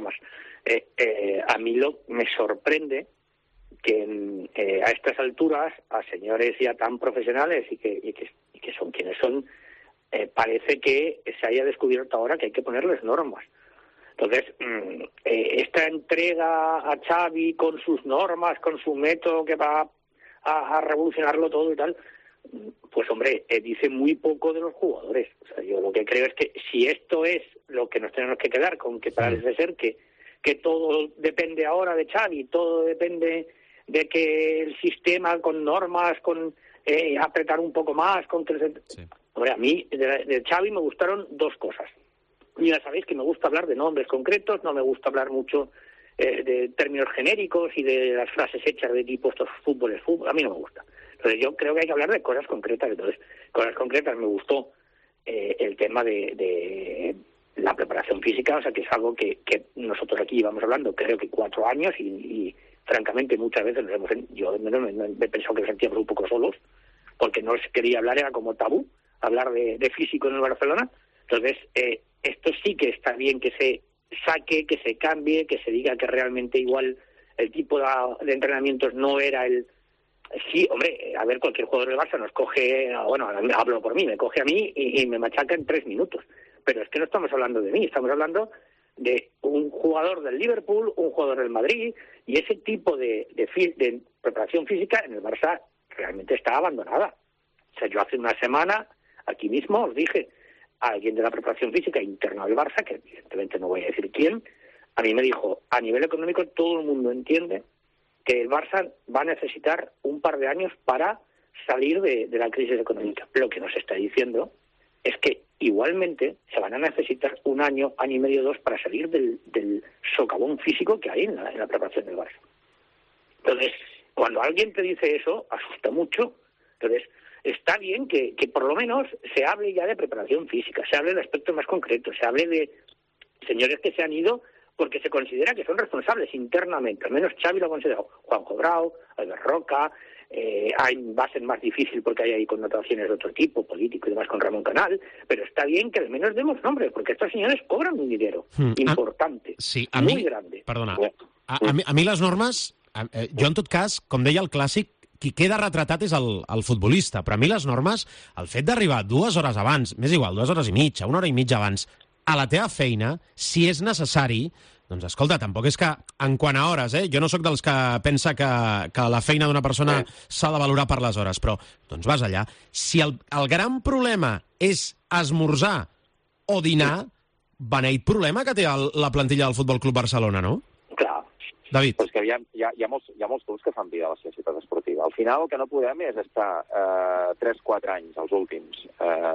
A mí me sorprende que a estas alturas, a señores ya tan profesionales y que son quienes son, parece que se haya descubierto ahora que hay que ponerles normas. Entonces, esta entrega a Xavi con sus normas, con su método que va a revolucionarlo todo y tal, pues hombre, dice muy poco de los jugadores. O sea, yo lo que creo es que si esto es lo que nos tenemos que quedar con, que parece ser que todo depende ahora de Xavi, todo depende de que el sistema con normas, con apretar un poco más, con que... Sí. Hombre, a mí de Xavi me gustaron dos cosas. Ya sabéis que me gusta hablar de nombres concretos, no me gusta hablar mucho de términos genéricos y de las frases hechas de tipo esto es fútbol, a mí no me gusta. Entonces yo creo que hay que hablar de cosas concretas. Entonces, cosas concretas me gustó el tema de la preparación física, o sea que es algo que nosotros aquí íbamos hablando creo que 4 años y francamente muchas veces yo me he pensado que nos sentíamos un poco solos porque no se quería hablar, era como tabú hablar de físico en el Barcelona. Entonces esto sí que está bien que se saque, que se cambie, que se diga que realmente igual el tipo de entrenamientos no era el... Sí, hombre, a ver, cualquier jugador del Barça nos coge, bueno, hablo por mí, me coge a mí y me machaca en 3 minutos. Pero es que no estamos hablando de mí, estamos hablando de un jugador del Liverpool, un jugador del Madrid, y ese tipo de preparación física en el Barça realmente está abandonada. O sea, yo hace una semana, aquí mismo, os dije a alguien de la preparación física interna del Barça, que evidentemente no voy a decir quién, a mí me dijo, a nivel económico todo el mundo entiende que el Barça va a necesitar un par de años para salir de la crisis económica. Lo que nos está diciendo es que igualmente se van a necesitar 1 año, año y medio, 2 para salir del socavón físico que hay en la preparación del Barça. Entonces, cuando alguien te dice eso, asusta mucho. Entonces, está bien que por lo menos se hable ya de preparación física, se hable de aspectos más concretos, se hable de señores que se han ido porque se considera que son responsables internamente, al menos Xavi lo ha considerado, Juanjo Grau, Albert Roca, va a ser más difícil porque hay ahí connotaciones de otro tipo, político y demás con Ramón Canal, pero está bien que al menos demos nombres, porque estos señores cobran un dinero importante, sí, muy grande. Perdona, a mi les normes, jo en tot cas, com deia el clàssic, qui queda retratat és el futbolista, però a mi les normes, el fet d'arribar 2 hores abans, m'és igual, 2 hores i mitja, 1 hora i mitja abans, a la teva feina, si és necessari, doncs escolta, tampoc és que en quant a hores, jo no sóc dels que pensa que la feina d'una persona s'ha de valorar per les hores, però doncs vas allà. Si el gran problema és esmorzar o dinar, beneït problema que té la plantilla del Futbol Club Barcelona, no? Clar. David. Però és que hi ha molts clubs que fan vida a la societat esportiva. Al final el que no podem és estar 3-4 anys, els últims,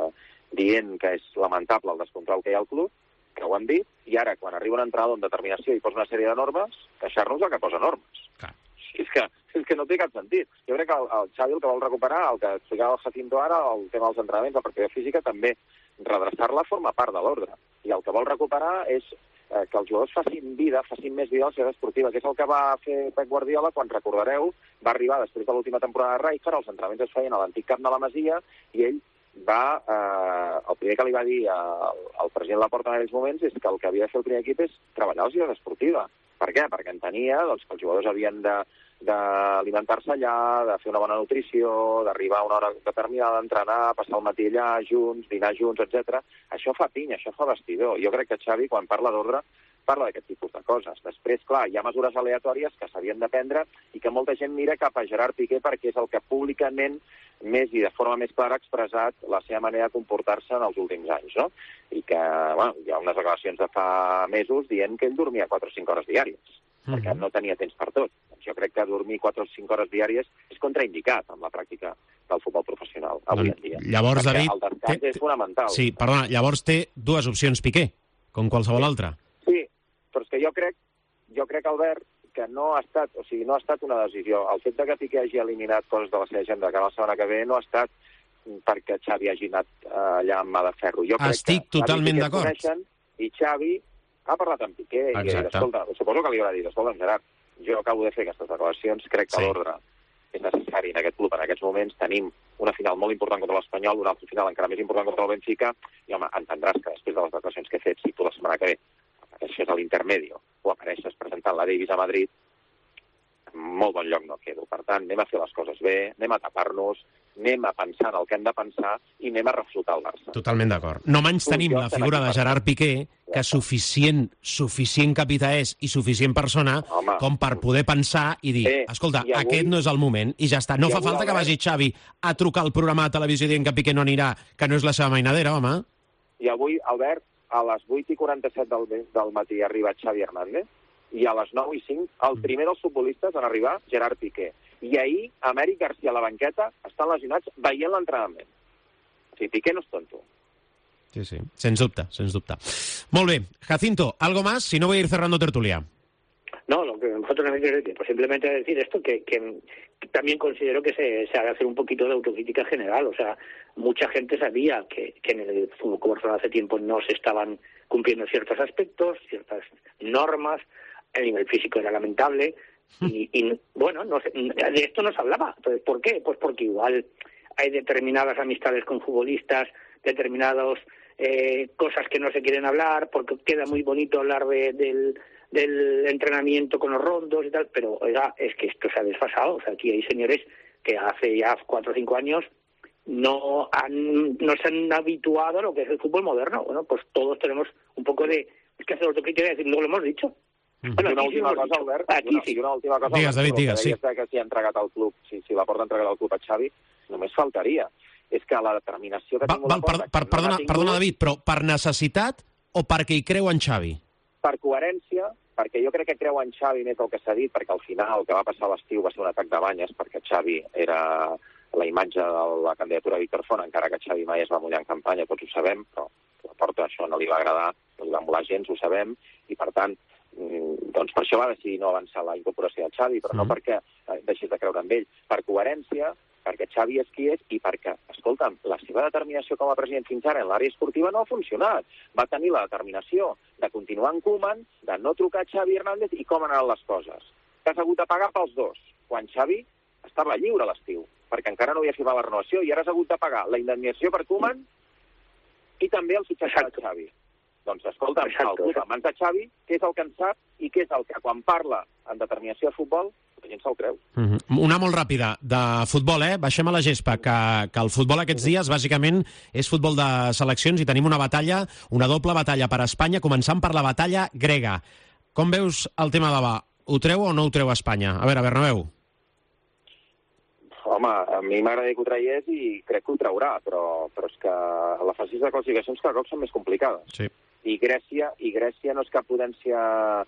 dient que és lamentable el descontrol que hi ha al club, que ho han dit, i ara, quan arriba un entrenador amb determinació i posa una sèrie de normes, queixar-nos el que posa normes. Clar. És que no té cap sentit. Jo crec que el Xavi el que vol recuperar, el que explicava el Jacinto ara, el tema dels entrenaments, la partida física, també redreçar-la forma part de l'ordre. I el que vol recuperar és que els jugadors facin més vida a la societat esportiva, que és el que va fer Pep Guardiola quan, recordareu, va arribar després de l'última temporada de Rijkaard, els entrenaments es feien a l'antic camp de la Masia, i ell el primer que li va dir al president Laporta en aquells moments és que el que havia de fer el primer equip és treballar a la societat esportiva. Per què? Perquè entenia que els jugadors havien d'alimentar-se allà, de fer una bona nutrició, d'arribar a una hora determinada, d'entrenar, passar el matí allà junts, dinar junts, etc. Això fa pinya, això fa vestidor. Jo crec que Xavi, quan parla d'ordre, parla d'aquest tipus de coses. Després, clar, hi ha mesures aleatòries que s'havien de prendre i que molta gent mira cap a Gerard Piqué perquè és el que públicament més i de forma més clara ha expressat la seva manera de comportar-se en els últims anys, no? I que, bueno, hi ha unes declaracions de fa mesos dient que ell dormia 4 o 5 hores diàries, perquè no tenia temps per tot. Jo crec que dormir 4 o 5 hores diàries és contraindicat amb la pràctica del futbol professional avui en dia. Llavors, David, el descans és fonamental. Sí, perdona, llavors té 2 opcions Piqué, com qualsevol altra. Sí, però és que jo crec, Albert, que no ha estat una decisió. El fet que Piqué hagi eliminat coses de la seva agenda que la setmana que ve no ha estat perquè Xavi hagi anat allà amb mà de ferro. Jo crec Estic totalment d'acord. I Xavi ha parlat amb Piqué i, escolta, suposo que li haurà dit, escolta, Gerard, jo acabo de fer aquestes declaracions, crec que l'ordre és necessari en aquest club en aquests moments. Tenim una final molt important contra l'Espanyol, una altra final encara més important contra el Benfica, i home, entendràs que després de les declaracions que he fet, si tu la setmana que ve apareixes a l'intermedio o apareixes presentant la Davis a Madrid, en molt bon lloc no quedo. Per tant, anem a fer les coses bé, anem a tapar-nos, anem a pensar en el que hem de pensar i anem a reflotar el Barça. Totalment d'acord. No menys tenim la figura de Gerard Piqué, que suficient capità és i suficient persona com per poder pensar i dir, escolta, aquest no és el moment i ja està. No fa falta que vagi Xavi a trucar al programa de televisió dient que Piqué no anirà, que no és la seva mainadera, home. I avui, Albert, a les 8:47 del matí ha arribat Xavi Hernández i a les 9:05 el primer dels futbolistes en arribar, Gerard Piqué. I ahir, Amèric García a la banqueta estan lesionats veient l'entrenament. O sigui, Piqué no és tonto. Sí, sí, sens dubte, sens dubte. Molt bé. Jacinto, ¿algo más? Si no voy a ir cerrando tertulia. No, lo que nosotros no hay tiempo. Simplemente decir esto, que también considero que se ha de hacer un poquito de autocrítica general. O sea, mucha gente sabía que en el fútbol como hace tiempo no se estaban cumpliendo ciertos aspectos, ciertas normas, el nivel físico era lamentable. Y bueno, no sé, de esto no se hablaba. Entonces, ¿por qué? Pues porque igual hay determinadas amistades con futbolistas, determinadas cosas que no se quieren hablar, porque queda muy bonito hablar del entrenamiento con los rondos y tal, pero oiga, es que esto se ha desfasado. O sea, aquí hay señores que hace ya 4 o 5 años no se han habituado a lo que es el fútbol moderno. Bueno, pues todos tenemos un poco de... Es que hacer autocrítica y decir, no lo hemos dicho. Bueno, una última cosa, Albert. Una última cosa, digues, David, digues, sí. Que si ha entregat al club, si la porta ha entregat al club a Xavi, només faltaria. És que la determinació que tingut la porta... Perdona, David, però per necessitat o perquè hi creu en Xavi? Per coherència, perquè jo crec que creu en Xavi més del que s'ha dit, perquè al final el que va passar a l'estiu va ser un atac de banyes, perquè Xavi era la imatge de la candidatura a Víctor Font, encara que Xavi mai es va mullar en campanya, tots ho sabem, però la porta això no li va agradar, no li va molar gens, ho sabem, i per tant, doncs per això va decidir no avançar la incorporació de Xavi, però no perquè deixés de creure en ell, per coherència, perquè Xavi és qui és i perquè, escolta'm, la seva determinació com a president fins ara en l'àrea esportiva no ha funcionat. Va tenir la determinació de continuar en Koeman, de no trucar a Xavi Hernández i com han anat les coses. T'has hagut de pagar pels dos, quan Xavi estava lliure a l'estiu, perquè encara no havia firmat la renovació, i ara has hagut de pagar la indemnització per Koeman i també el fitxatge de Xavi. Doncs escolta'm, el club en mans de Xavi, què és el que en sap i què és el que quan parla en determinació de futbol la gent se'l creu. Una molt ràpida de futbol, Baixem a la gespa, que el futbol aquests dies bàsicament és futbol de seleccions i tenim una batalla, una doble batalla per a Espanya, començant per la batalla grega. Com veus el tema de ho treu o no ho treu a Espanya? A veure, Bernabéu. Home, a mi m'agradaria que ho tragués i crec que ho traurà, però és que les fases de classificacions cada cop són més complicades. Sí. I Grècia no és cap potència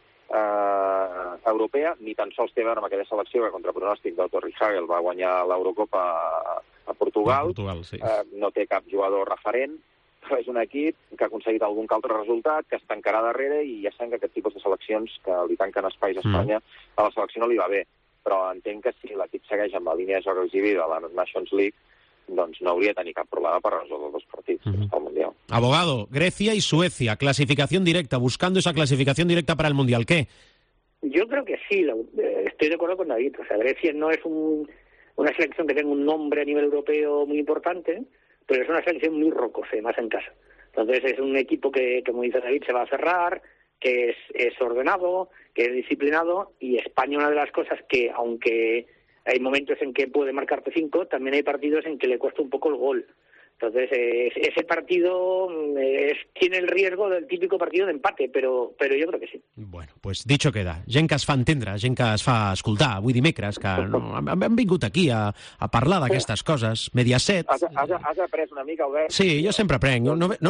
europea, ni tan sols té a veure amb aquella selecció que contra pronòstic d'Otto Rehhagel va guanyar l'Eurocopa a Portugal. Sí. No té cap jugador referent, però és un equip que ha aconseguit algun que altre resultat, que es tancarà darrere, i ja sabem que aquest tipus de seleccions que li tanquen espais a Espanya, a la selecció no li va bé. Però entenc que si l'equip segueix amb la línia de joc exhibida a la Nations League, doncs no hauria de tenir cap problema per resoldre els dos partits al Mundial. Abogado, Grecia y Suecia, clasificación directa, buscando esa clasificación directa para el Mundial. ¿Qué? Yo creo que sí, estoy de acuerdo con David. O sea, Grecia no es una selección que tenga un nombre a nivel europeo muy importante, pero es una selección muy rocosa, más en casa. Entonces es un equipo que, como dice David, se va a cerrar, que es ordenado, que es disciplinado, y España, una de las cosas que, aunque hay momentos en que puede marcarte 5, también hay partidos en que le cuesta un poco el gol. Entonces, ese partido tiene el riesgo del típico partido de empate, però jo crec que sí. Bueno, pues dicho queda. Gent que es fa entendre, gent que es fa escoltar. Avui dimecres, que hem vingut aquí a parlar d'aquestes coses. Mediaset. Has après una mica, Albert? Sí, jo sempre aprenc.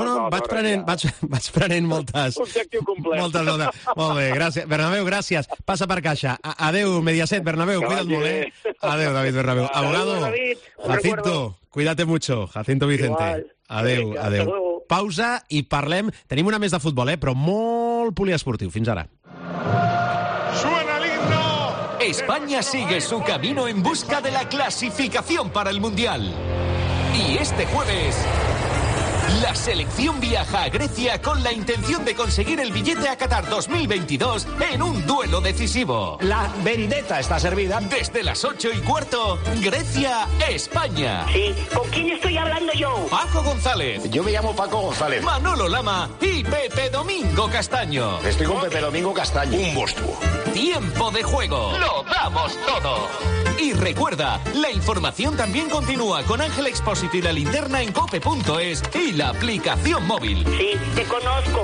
Vaig prenent moltes... Objectiu complet. Moltes notes. Molt bé, gràcies. Bernabéu, gràcies. Passa per caixa. Adeu, Mediaset, Bernabéu. Cuida't molt, Adeu, David Bernabéu. Abogado, Jacinto, cuídate mucho. Jacinto Vicente. Igual. Adeu, adeu. Pausa i parlem. Tenim una més de futbol, però molt poliesportiu. Fins ara. ¡Suena el himno! España sigue su camino en busca de la clasificación para el Mundial. Y este jueves, la selección viaja a Grecia con la intención de conseguir el billete a Qatar 2022 en un duelo decisivo. La vendetta está servida. Desde las 8:15, Grecia-España. Sí, con quién estoy hablando yo? Paco González. Yo me llamo Paco González. Manolo Lama y Pepe Domingo Castaño. Estoy con Pepe Domingo Castaño. Un monstruo. Tiempo de juego. Lo damos todo. Y recuerda, la información también continúa con Ángel Expósito y la linterna en cope.es y la aplicación móvil. Sí, te conozco.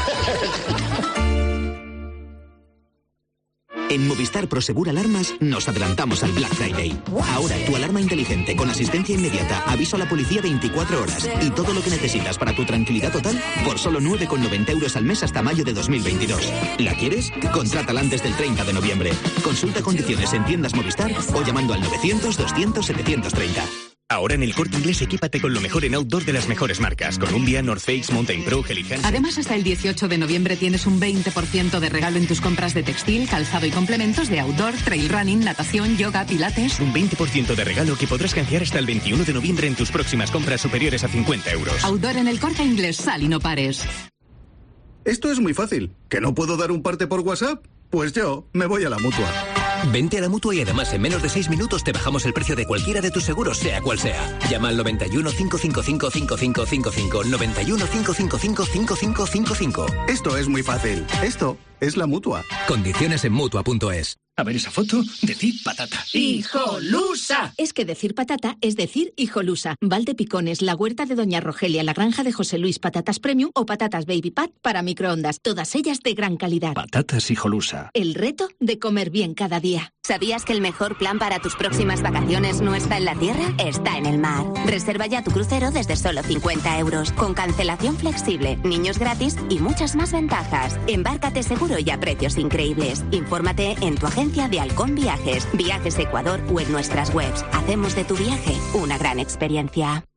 En Movistar Prosegur Alarmas nos adelantamos al Black Friday. Ahora tu alarma inteligente con asistencia inmediata, aviso a la policía 24 horas y todo lo que necesitas para tu tranquilidad total por solo 9,90 € al mes hasta mayo de 2022. ¿La quieres? Contrátala antes del 30 de noviembre. Consulta condiciones en tiendas Movistar o llamando al 900-200-730. Ahora en El Corte Inglés equípate con lo mejor en outdoor de las mejores marcas. Columbia, North Face, Mountain Pro, Helly Hansen. Además, hasta el 18 de noviembre tienes un 20% de regalo en tus compras de textil, calzado y complementos de outdoor, trail running, natación, yoga, pilates. Un 20% de regalo que podrás canjear hasta el 21 de noviembre en tus próximas compras superiores a 50 €. Outdoor en El Corte Inglés. Sal y no pares. Esto es muy fácil. ¿Que no puedo dar un parte por WhatsApp? Pues yo me voy a la Mutua. Vente a la Mutua y además en menos de 6 minutos te bajamos el precio de cualquiera de tus seguros, sea cual sea. Llama al 91 555 5555. 91 555 5555. Esto es muy fácil. Esto es la Mutua. Condiciones en Mutua.es. A ver esa foto, decir patata. ¡Hijolusa! Es que decir patata es decir hijolusa. Valdepicones, la huerta de Doña Rogelia, la granja de José Luis, patatas premium o patatas baby pat para microondas. Todas ellas de gran calidad. Patatas hijolusa. El reto de comer bien cada día. ¿Sabías que el mejor plan para tus próximas vacaciones no está en la tierra? Está en el mar. Reserva ya tu crucero desde solo 50 €, con cancelación flexible, niños gratis y muchas más ventajas. Embárcate seguro y a precios increíbles. Infórmate en tu agencia de Halcón Viajes, Viajes Ecuador o en nuestras webs. Hacemos de tu viaje una gran experiencia.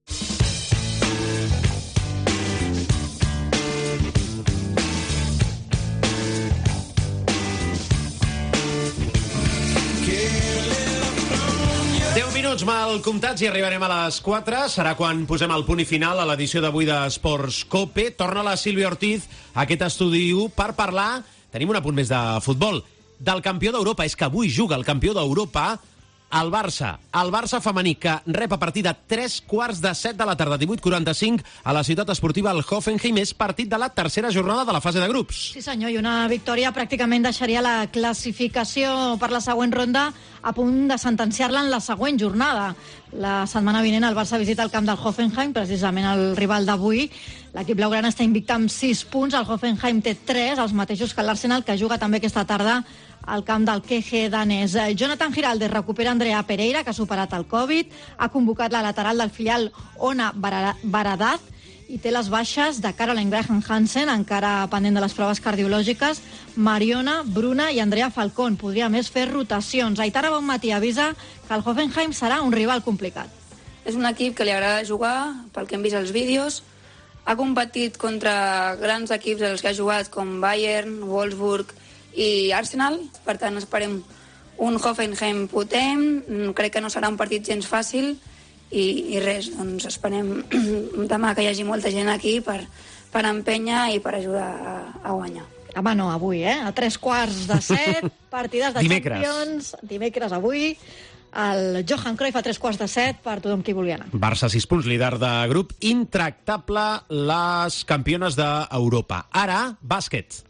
Minuts mal comptats i arribarem a les 4. Serà quan posem el punt i final a l'edició d'avui d'Esports Cope. Torna la Sílvia Ortiz a aquest estudi 1 per parlar, tenim un apunt més de futbol, del campió d'Europa. És que avui juga el campió d'Europa, el Barça femení, que rep a partir de 15:45 de la tarda, 18:45, a la ciutat esportiva el Hoffenheim. És partit de la tercera jornada de la fase de grups. Sí senyor, i una victòria pràcticament deixaria la classificació per la següent ronda a punt de sentenciar-la en la següent jornada. La setmana vinent el Barça visita el camp del Hoffenheim, precisament el rival d'avui. L'equip blaugrana està invicta amb 6 punts, el Hoffenheim té 3, els mateixos que l'Arsenal, que juga també aquesta tarda al camp del KG danès. Jonathan Giraldes recupera Andrea Pereira, que ha superat el Covid, ha convocat la lateral del filial Ona Baradat i té les baixes de Caroline Graham Hansen, encara pendent de les proves cardiològiques, Mariona, Bruna i Andrea Falcón. Podria més fer rotacions. Aitana Bonmatí avisa que el Hoffenheim serà un rival complicat. És un equip que li agrada jugar, pel que hem vist als vídeos. Ha competit contra grans equips als que ha jugat, com Bayern, Wolfsburg i Arsenal. Per tant, esperem un Hoffenheim potent. Crec que no serà un partit gens fàcil. I res, doncs esperem demà que hi hagi molta gent aquí per empènyer i per ajudar a guanyar. Demà no, avui, a 15:45, partides de Champions, dimecres avui, el Johan Cruyff a 15:45 per tothom qui vulgui anar. Barça 6 punts, líder de grup, intractable les campiones d'Europa. Ara, bàsquet.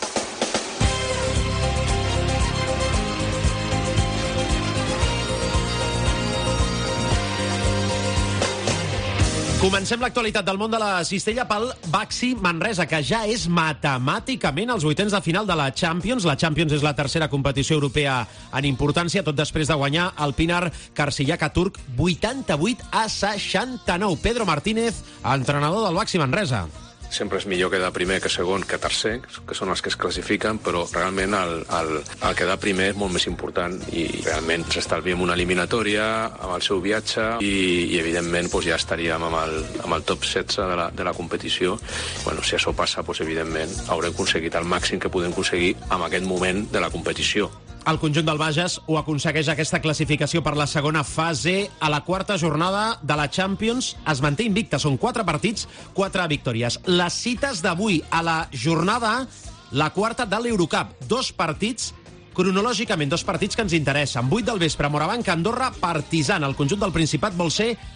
Comencem l'actualitat del món de la cistella pel Baxi Manresa, que ja és matemàticament als vuitens de final de la Champions. La Champions és la tercera competició europea en importància, tot després de guanyar el Pinar Karsillaca turc 88-69. Pedro Martínez, entrenador del Baxi Manresa. Sempre és millor quedar primer que segon que tercer, que són els que es classifiquen, però realment el quedar primer és molt més important i realment s'estalviem una eliminatòria amb el seu viatge i evidentment doncs, ja estaríem amb el top 16 de la competició. Bueno, si això passa, doncs, evidentment haurem aconseguit el màxim que podem aconseguir en aquest moment de la competició. El conjunt del Bages ho aconsegueix aquesta classificació per la segona fase. A la quarta jornada de la Champions es manté invicta. Són 4 partits, 4 victòries. Les cites d'avui a la jornada, la quarta de l'Eurocup. 2 partits, cronològicament, 2 partits que ens interessen. 8 del vespre, Morabanc, Andorra, Partizan. El conjunt del Principat vol ser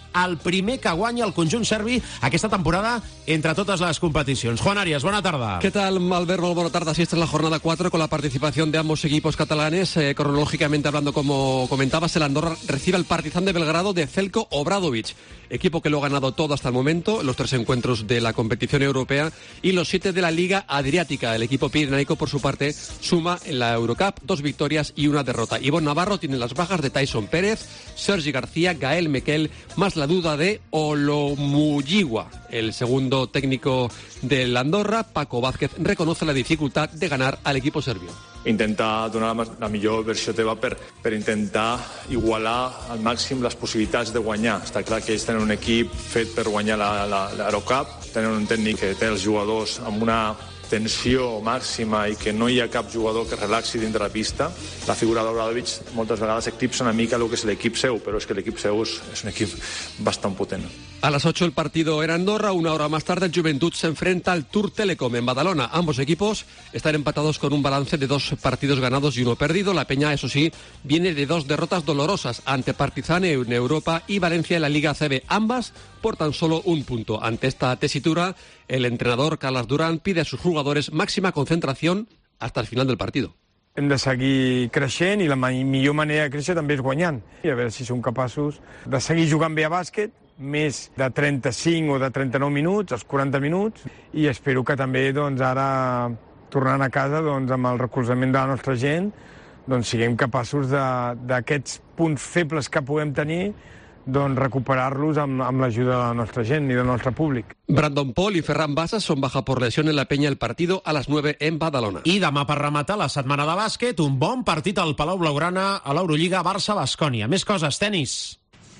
el primer que guanya el conjunt serbi aquesta temporada entre totes les competicions. Juan Arias, bona tarda. ¿Qué tal, Albert? Buena tarde. Así está en la jornada 4 con la participación de ambos equipos catalanes. Cronológicamente hablando, como comentabas, el Andorra recibe al Partizan de Belgrado de Zeljko Obradović, equipo que lo ha ganado todo hasta el momento, los 3 encuentros de la competición europea y los 7 de la Liga Adriática. El equipo pirenaico, por su parte, suma en la Eurocup 2 victorias y 1 derrota. Ivonne Navarro tiene las bajas de Tyson Pérez, Sergi García, Gael Mekel, más la duda de Olomuyiwa. El segundo técnico del Andorra, Paco Vázquez, reconoce la dificultad de ganar al equipo serbio. Intentar donar la millor versió teva per intentar igualar al màxim les possibilitats de guanyar. Està clar que ells tenen un equip fet per guanyar l'Eurocup, tenen un tècnic que té els jugadors amb una tensió màxima i que no hi ha cap jugador que relaxi dins de la pista. La figura d'Obradović moltes vegades eclipsa una mica el que és l'equip seu, però és que l'equip seu és un equip bastant potent. A las 8 el partido en Andorra, 1 hora más tarde el Juventud se enfrenta al Tour Telecom en Badalona. Ambos equipos están empatados con un balance de 2 partidos ganados y 1 perdido. La Peña, eso sí, viene de 2 derrotas dolorosas ante Partizan en Europa y Valencia en la Liga ACB, ambas por tan solo 1 punto. Ante esta tesitura, el entrenador Carles Duran pide a sus jugadores máxima concentración hasta el final del partido. Hem de seguir creixent i la millor manera de créixer també és guanyant. I a veure si som capaços de seguir jugant bé a bàsquet, més de 35 o de 39 minuts, els 40 minuts, i espero que també ara, tornant a casa, amb el recolzament de la nostra gent, siguem capaços d'aquests punts febles que puguem tenir, recuperar-los amb l'ajuda de la nostra gent i del nostre públic. Brandon Paul y Ferran Basas son baja por lesión en la Peña. El partido a las 9 en Badalona. I demà, per rematar la setmana de bàsquet, un bon partit al Palau Blaugrana a l'Eurolliga Barça-Bascònia. Més coses, tenis.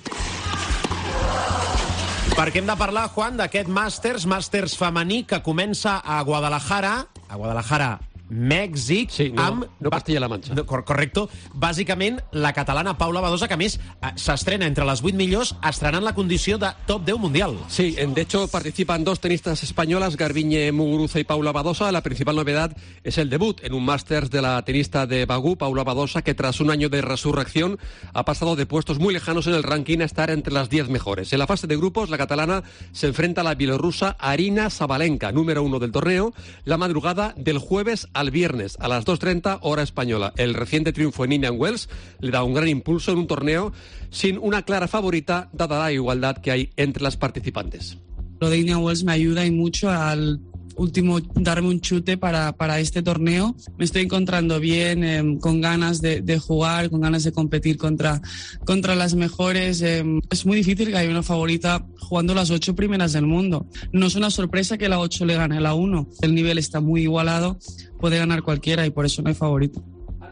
Perquè hem de parlar, Juan, d'aquest Màsters femení que comença a Guadalajara, Mèxic, sí, no Castilla-La Mancha. Correcto. Bàsicament, la catalana Paula Badosa, que a més s'estrena entre les 8 millors, estrenant la condició de top 10 mundial. Sí, de hecho participan 2 tenistas españolas, Garbiñe Muguruza y Paula Badosa. La principal novedad es el debut en un Masters de la tenista de Bagú, Paula Badosa, que tras un año de resurrección ha pasado de puestos muy lejanos en el ranking a estar entre las 10 mejores. En la fase de grupos, la catalana se enfrenta a la bielorrusa Arina Sabalenka, número 1 del torneo, la madrugada del jueves al viernes a las 2:30 hora española. El reciente triunfo en Indian Wells le da un gran impulso en un torneo sin una clara favorita, dada la igualdad que hay entre las participantes. Lo de Indian Wells me ayuda y mucho al último darme un chute para este torneo. Me estoy encontrando bien, con ganas de jugar, con ganas de competir contra las mejores. Es muy difícil que haya una favorita jugando las 8 primeras del mundo. No es una sorpresa que la 8 le gane a la 1. El nivel está muy igualado, puede ganar cualquiera y por eso no hay favorito.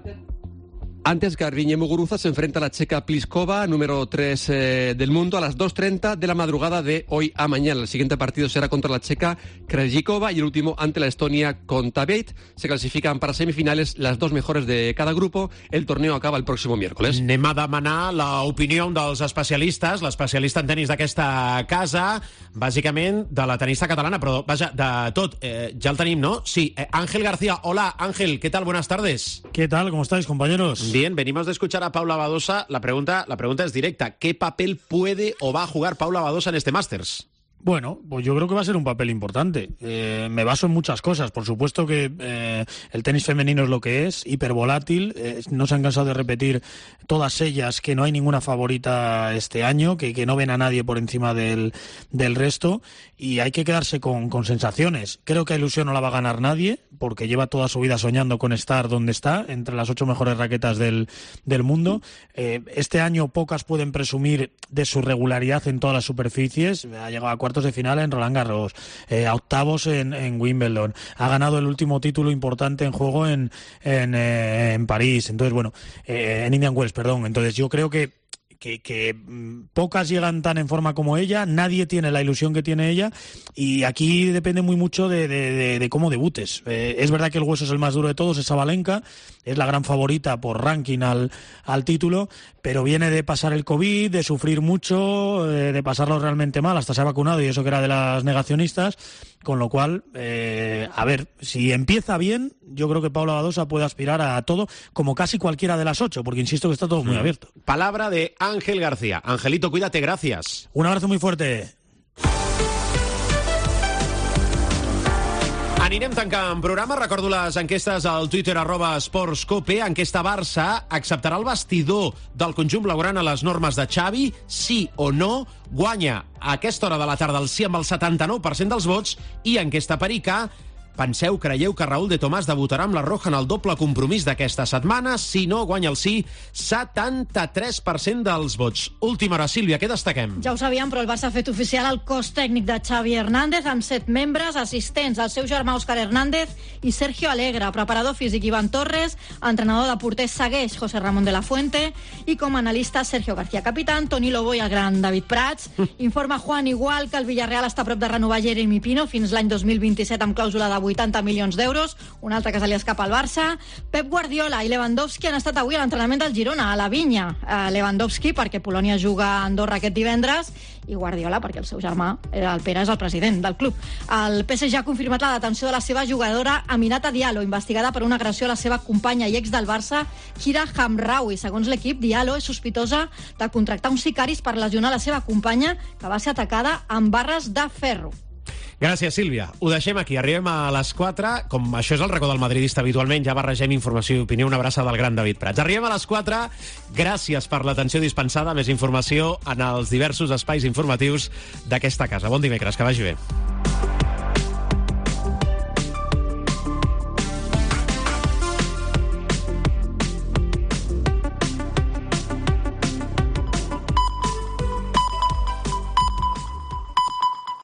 Antes, Garbiñe Muguruza se enfrenta a la checa Pliskova, número 3 del mundo, a las 2:30 de la madrugada de hoy a mañana. El siguiente partido será contra la checa Krejcikova y el último ante la Estonia Kontaveit. Se clasifican para semifinales las 2 mejores de cada grupo. El torneo acaba el próximo miércoles. Anem a demanar l'opinió dels especialistes, l'especialista en tenis d'aquesta casa, bàsicament de la tenista catalana, però vaja, de tot, ja el tenim, ¿no? Sí, Ángel García. Hola, Ángel, ¿qué tal? Buenas tardes. ¿Qué tal? ¿Cómo estáis, compañeros? Bien, venimos de escuchar a Paula Badosa. La pregunta es directa. ¿Qué papel puede o va a jugar Paula Badosa en este Masters? Bueno, pues yo creo que va a ser un papel importante. Me baso en muchas cosas. Por supuesto que el tenis femenino es lo que es, hipervolátil. No se han cansado de repetir todas ellas que no hay ninguna favorita este año, que no ven a nadie por encima del resto, y hay que quedarse con sensaciones. Creo que a ilusión no la va a ganar nadie, porque lleva toda su vida soñando con estar donde está, entre las 8 mejores raquetas del mundo. Este año pocas pueden presumir de su regularidad en todas las superficies. Ha llegado a cuartos de final en Roland Garros, a octavos en Wimbledon, ha ganado el último título importante en juego en París, entonces bueno, en Indian Wells, perdón. Entonces yo creo que pocas llegan tan en forma como ella, nadie tiene la ilusión que tiene ella, y aquí depende muy mucho de cómo debutes. Es verdad que el hueso es el más duro de todos, es Sabalenka, es la gran favorita por ranking al título, pero viene de pasar el COVID, de sufrir mucho, de pasarlo realmente mal, hasta se ha vacunado y eso que era de las negacionistas, con lo cual, a ver, si empieza bien, yo creo que Paula Badosa puede aspirar a todo, como casi cualquiera de las 8, porque insisto que está todo muy abierto. Palabra de Ángel García. Angelito, cuídate, gracias. Un abrazo muy fuerte. Anirem tancant programa. Recordo les enquestes al Twitter @esportscope. Enquesta Barça. Acceptarà el vestidor del conjunt blaugrana les normes de Xavi? Sí o no? Guanya a aquesta hora de la tarda el sí amb el 79% dels vots. I enquesta Perica. Creieu que Raúl de Tomàs debutarà amb la Roja en el doble compromís d'aquesta setmana? Si no, guanya el sí, 73% dels vots. Última hora, Sílvia, què destaquem? Ja ho sabíem, però el Barça ha fet oficial el cos tècnic de Xavi Hernández amb 7 membres assistents, el seu germà Òscar Hernández i Sergio Alegre, preparador físic Iván Torres, entrenador de porters segueix José Ramón de la Fuente i com a analista Sergio García Capitán, Toni Lobo i el gran David Prats. Informa Juan Igual que el Villarreal està a prop de renovar Jeremy Pino fins l'any 2027 amb clàusula de 80 milions d'euros, un altre que se li escapa al Barça. Pep Guardiola i Lewandowski han estat avui a l'entrenament del Girona, a la Vinya. Lewandowski perquè Polònia juga a Andorra aquest divendres i Guardiola perquè el seu germà, el Pere, és el president del club. El PSG ha confirmat la detenció de la seva jugadora Aminata Diallo, investigada per una agressió a la seva companya i ex del Barça, Kira Hamraoui. Segons l'equip, Diallo és sospitosa de contractar uns sicaris per lesionar la seva companya, que va ser atacada amb barres de ferro. Gràcies, Sílvia. Ho deixem aquí. Arribem a les 4. Com això és el racó del madridista habitualment, ja barregem informació i opinió. Una abraçada del gran David Prats. Arribem a les 4. Gràcies per l'atenció dispensada. Més informació en els diversos espais informatius d'aquesta casa. Bon dimecres, que vagi bé.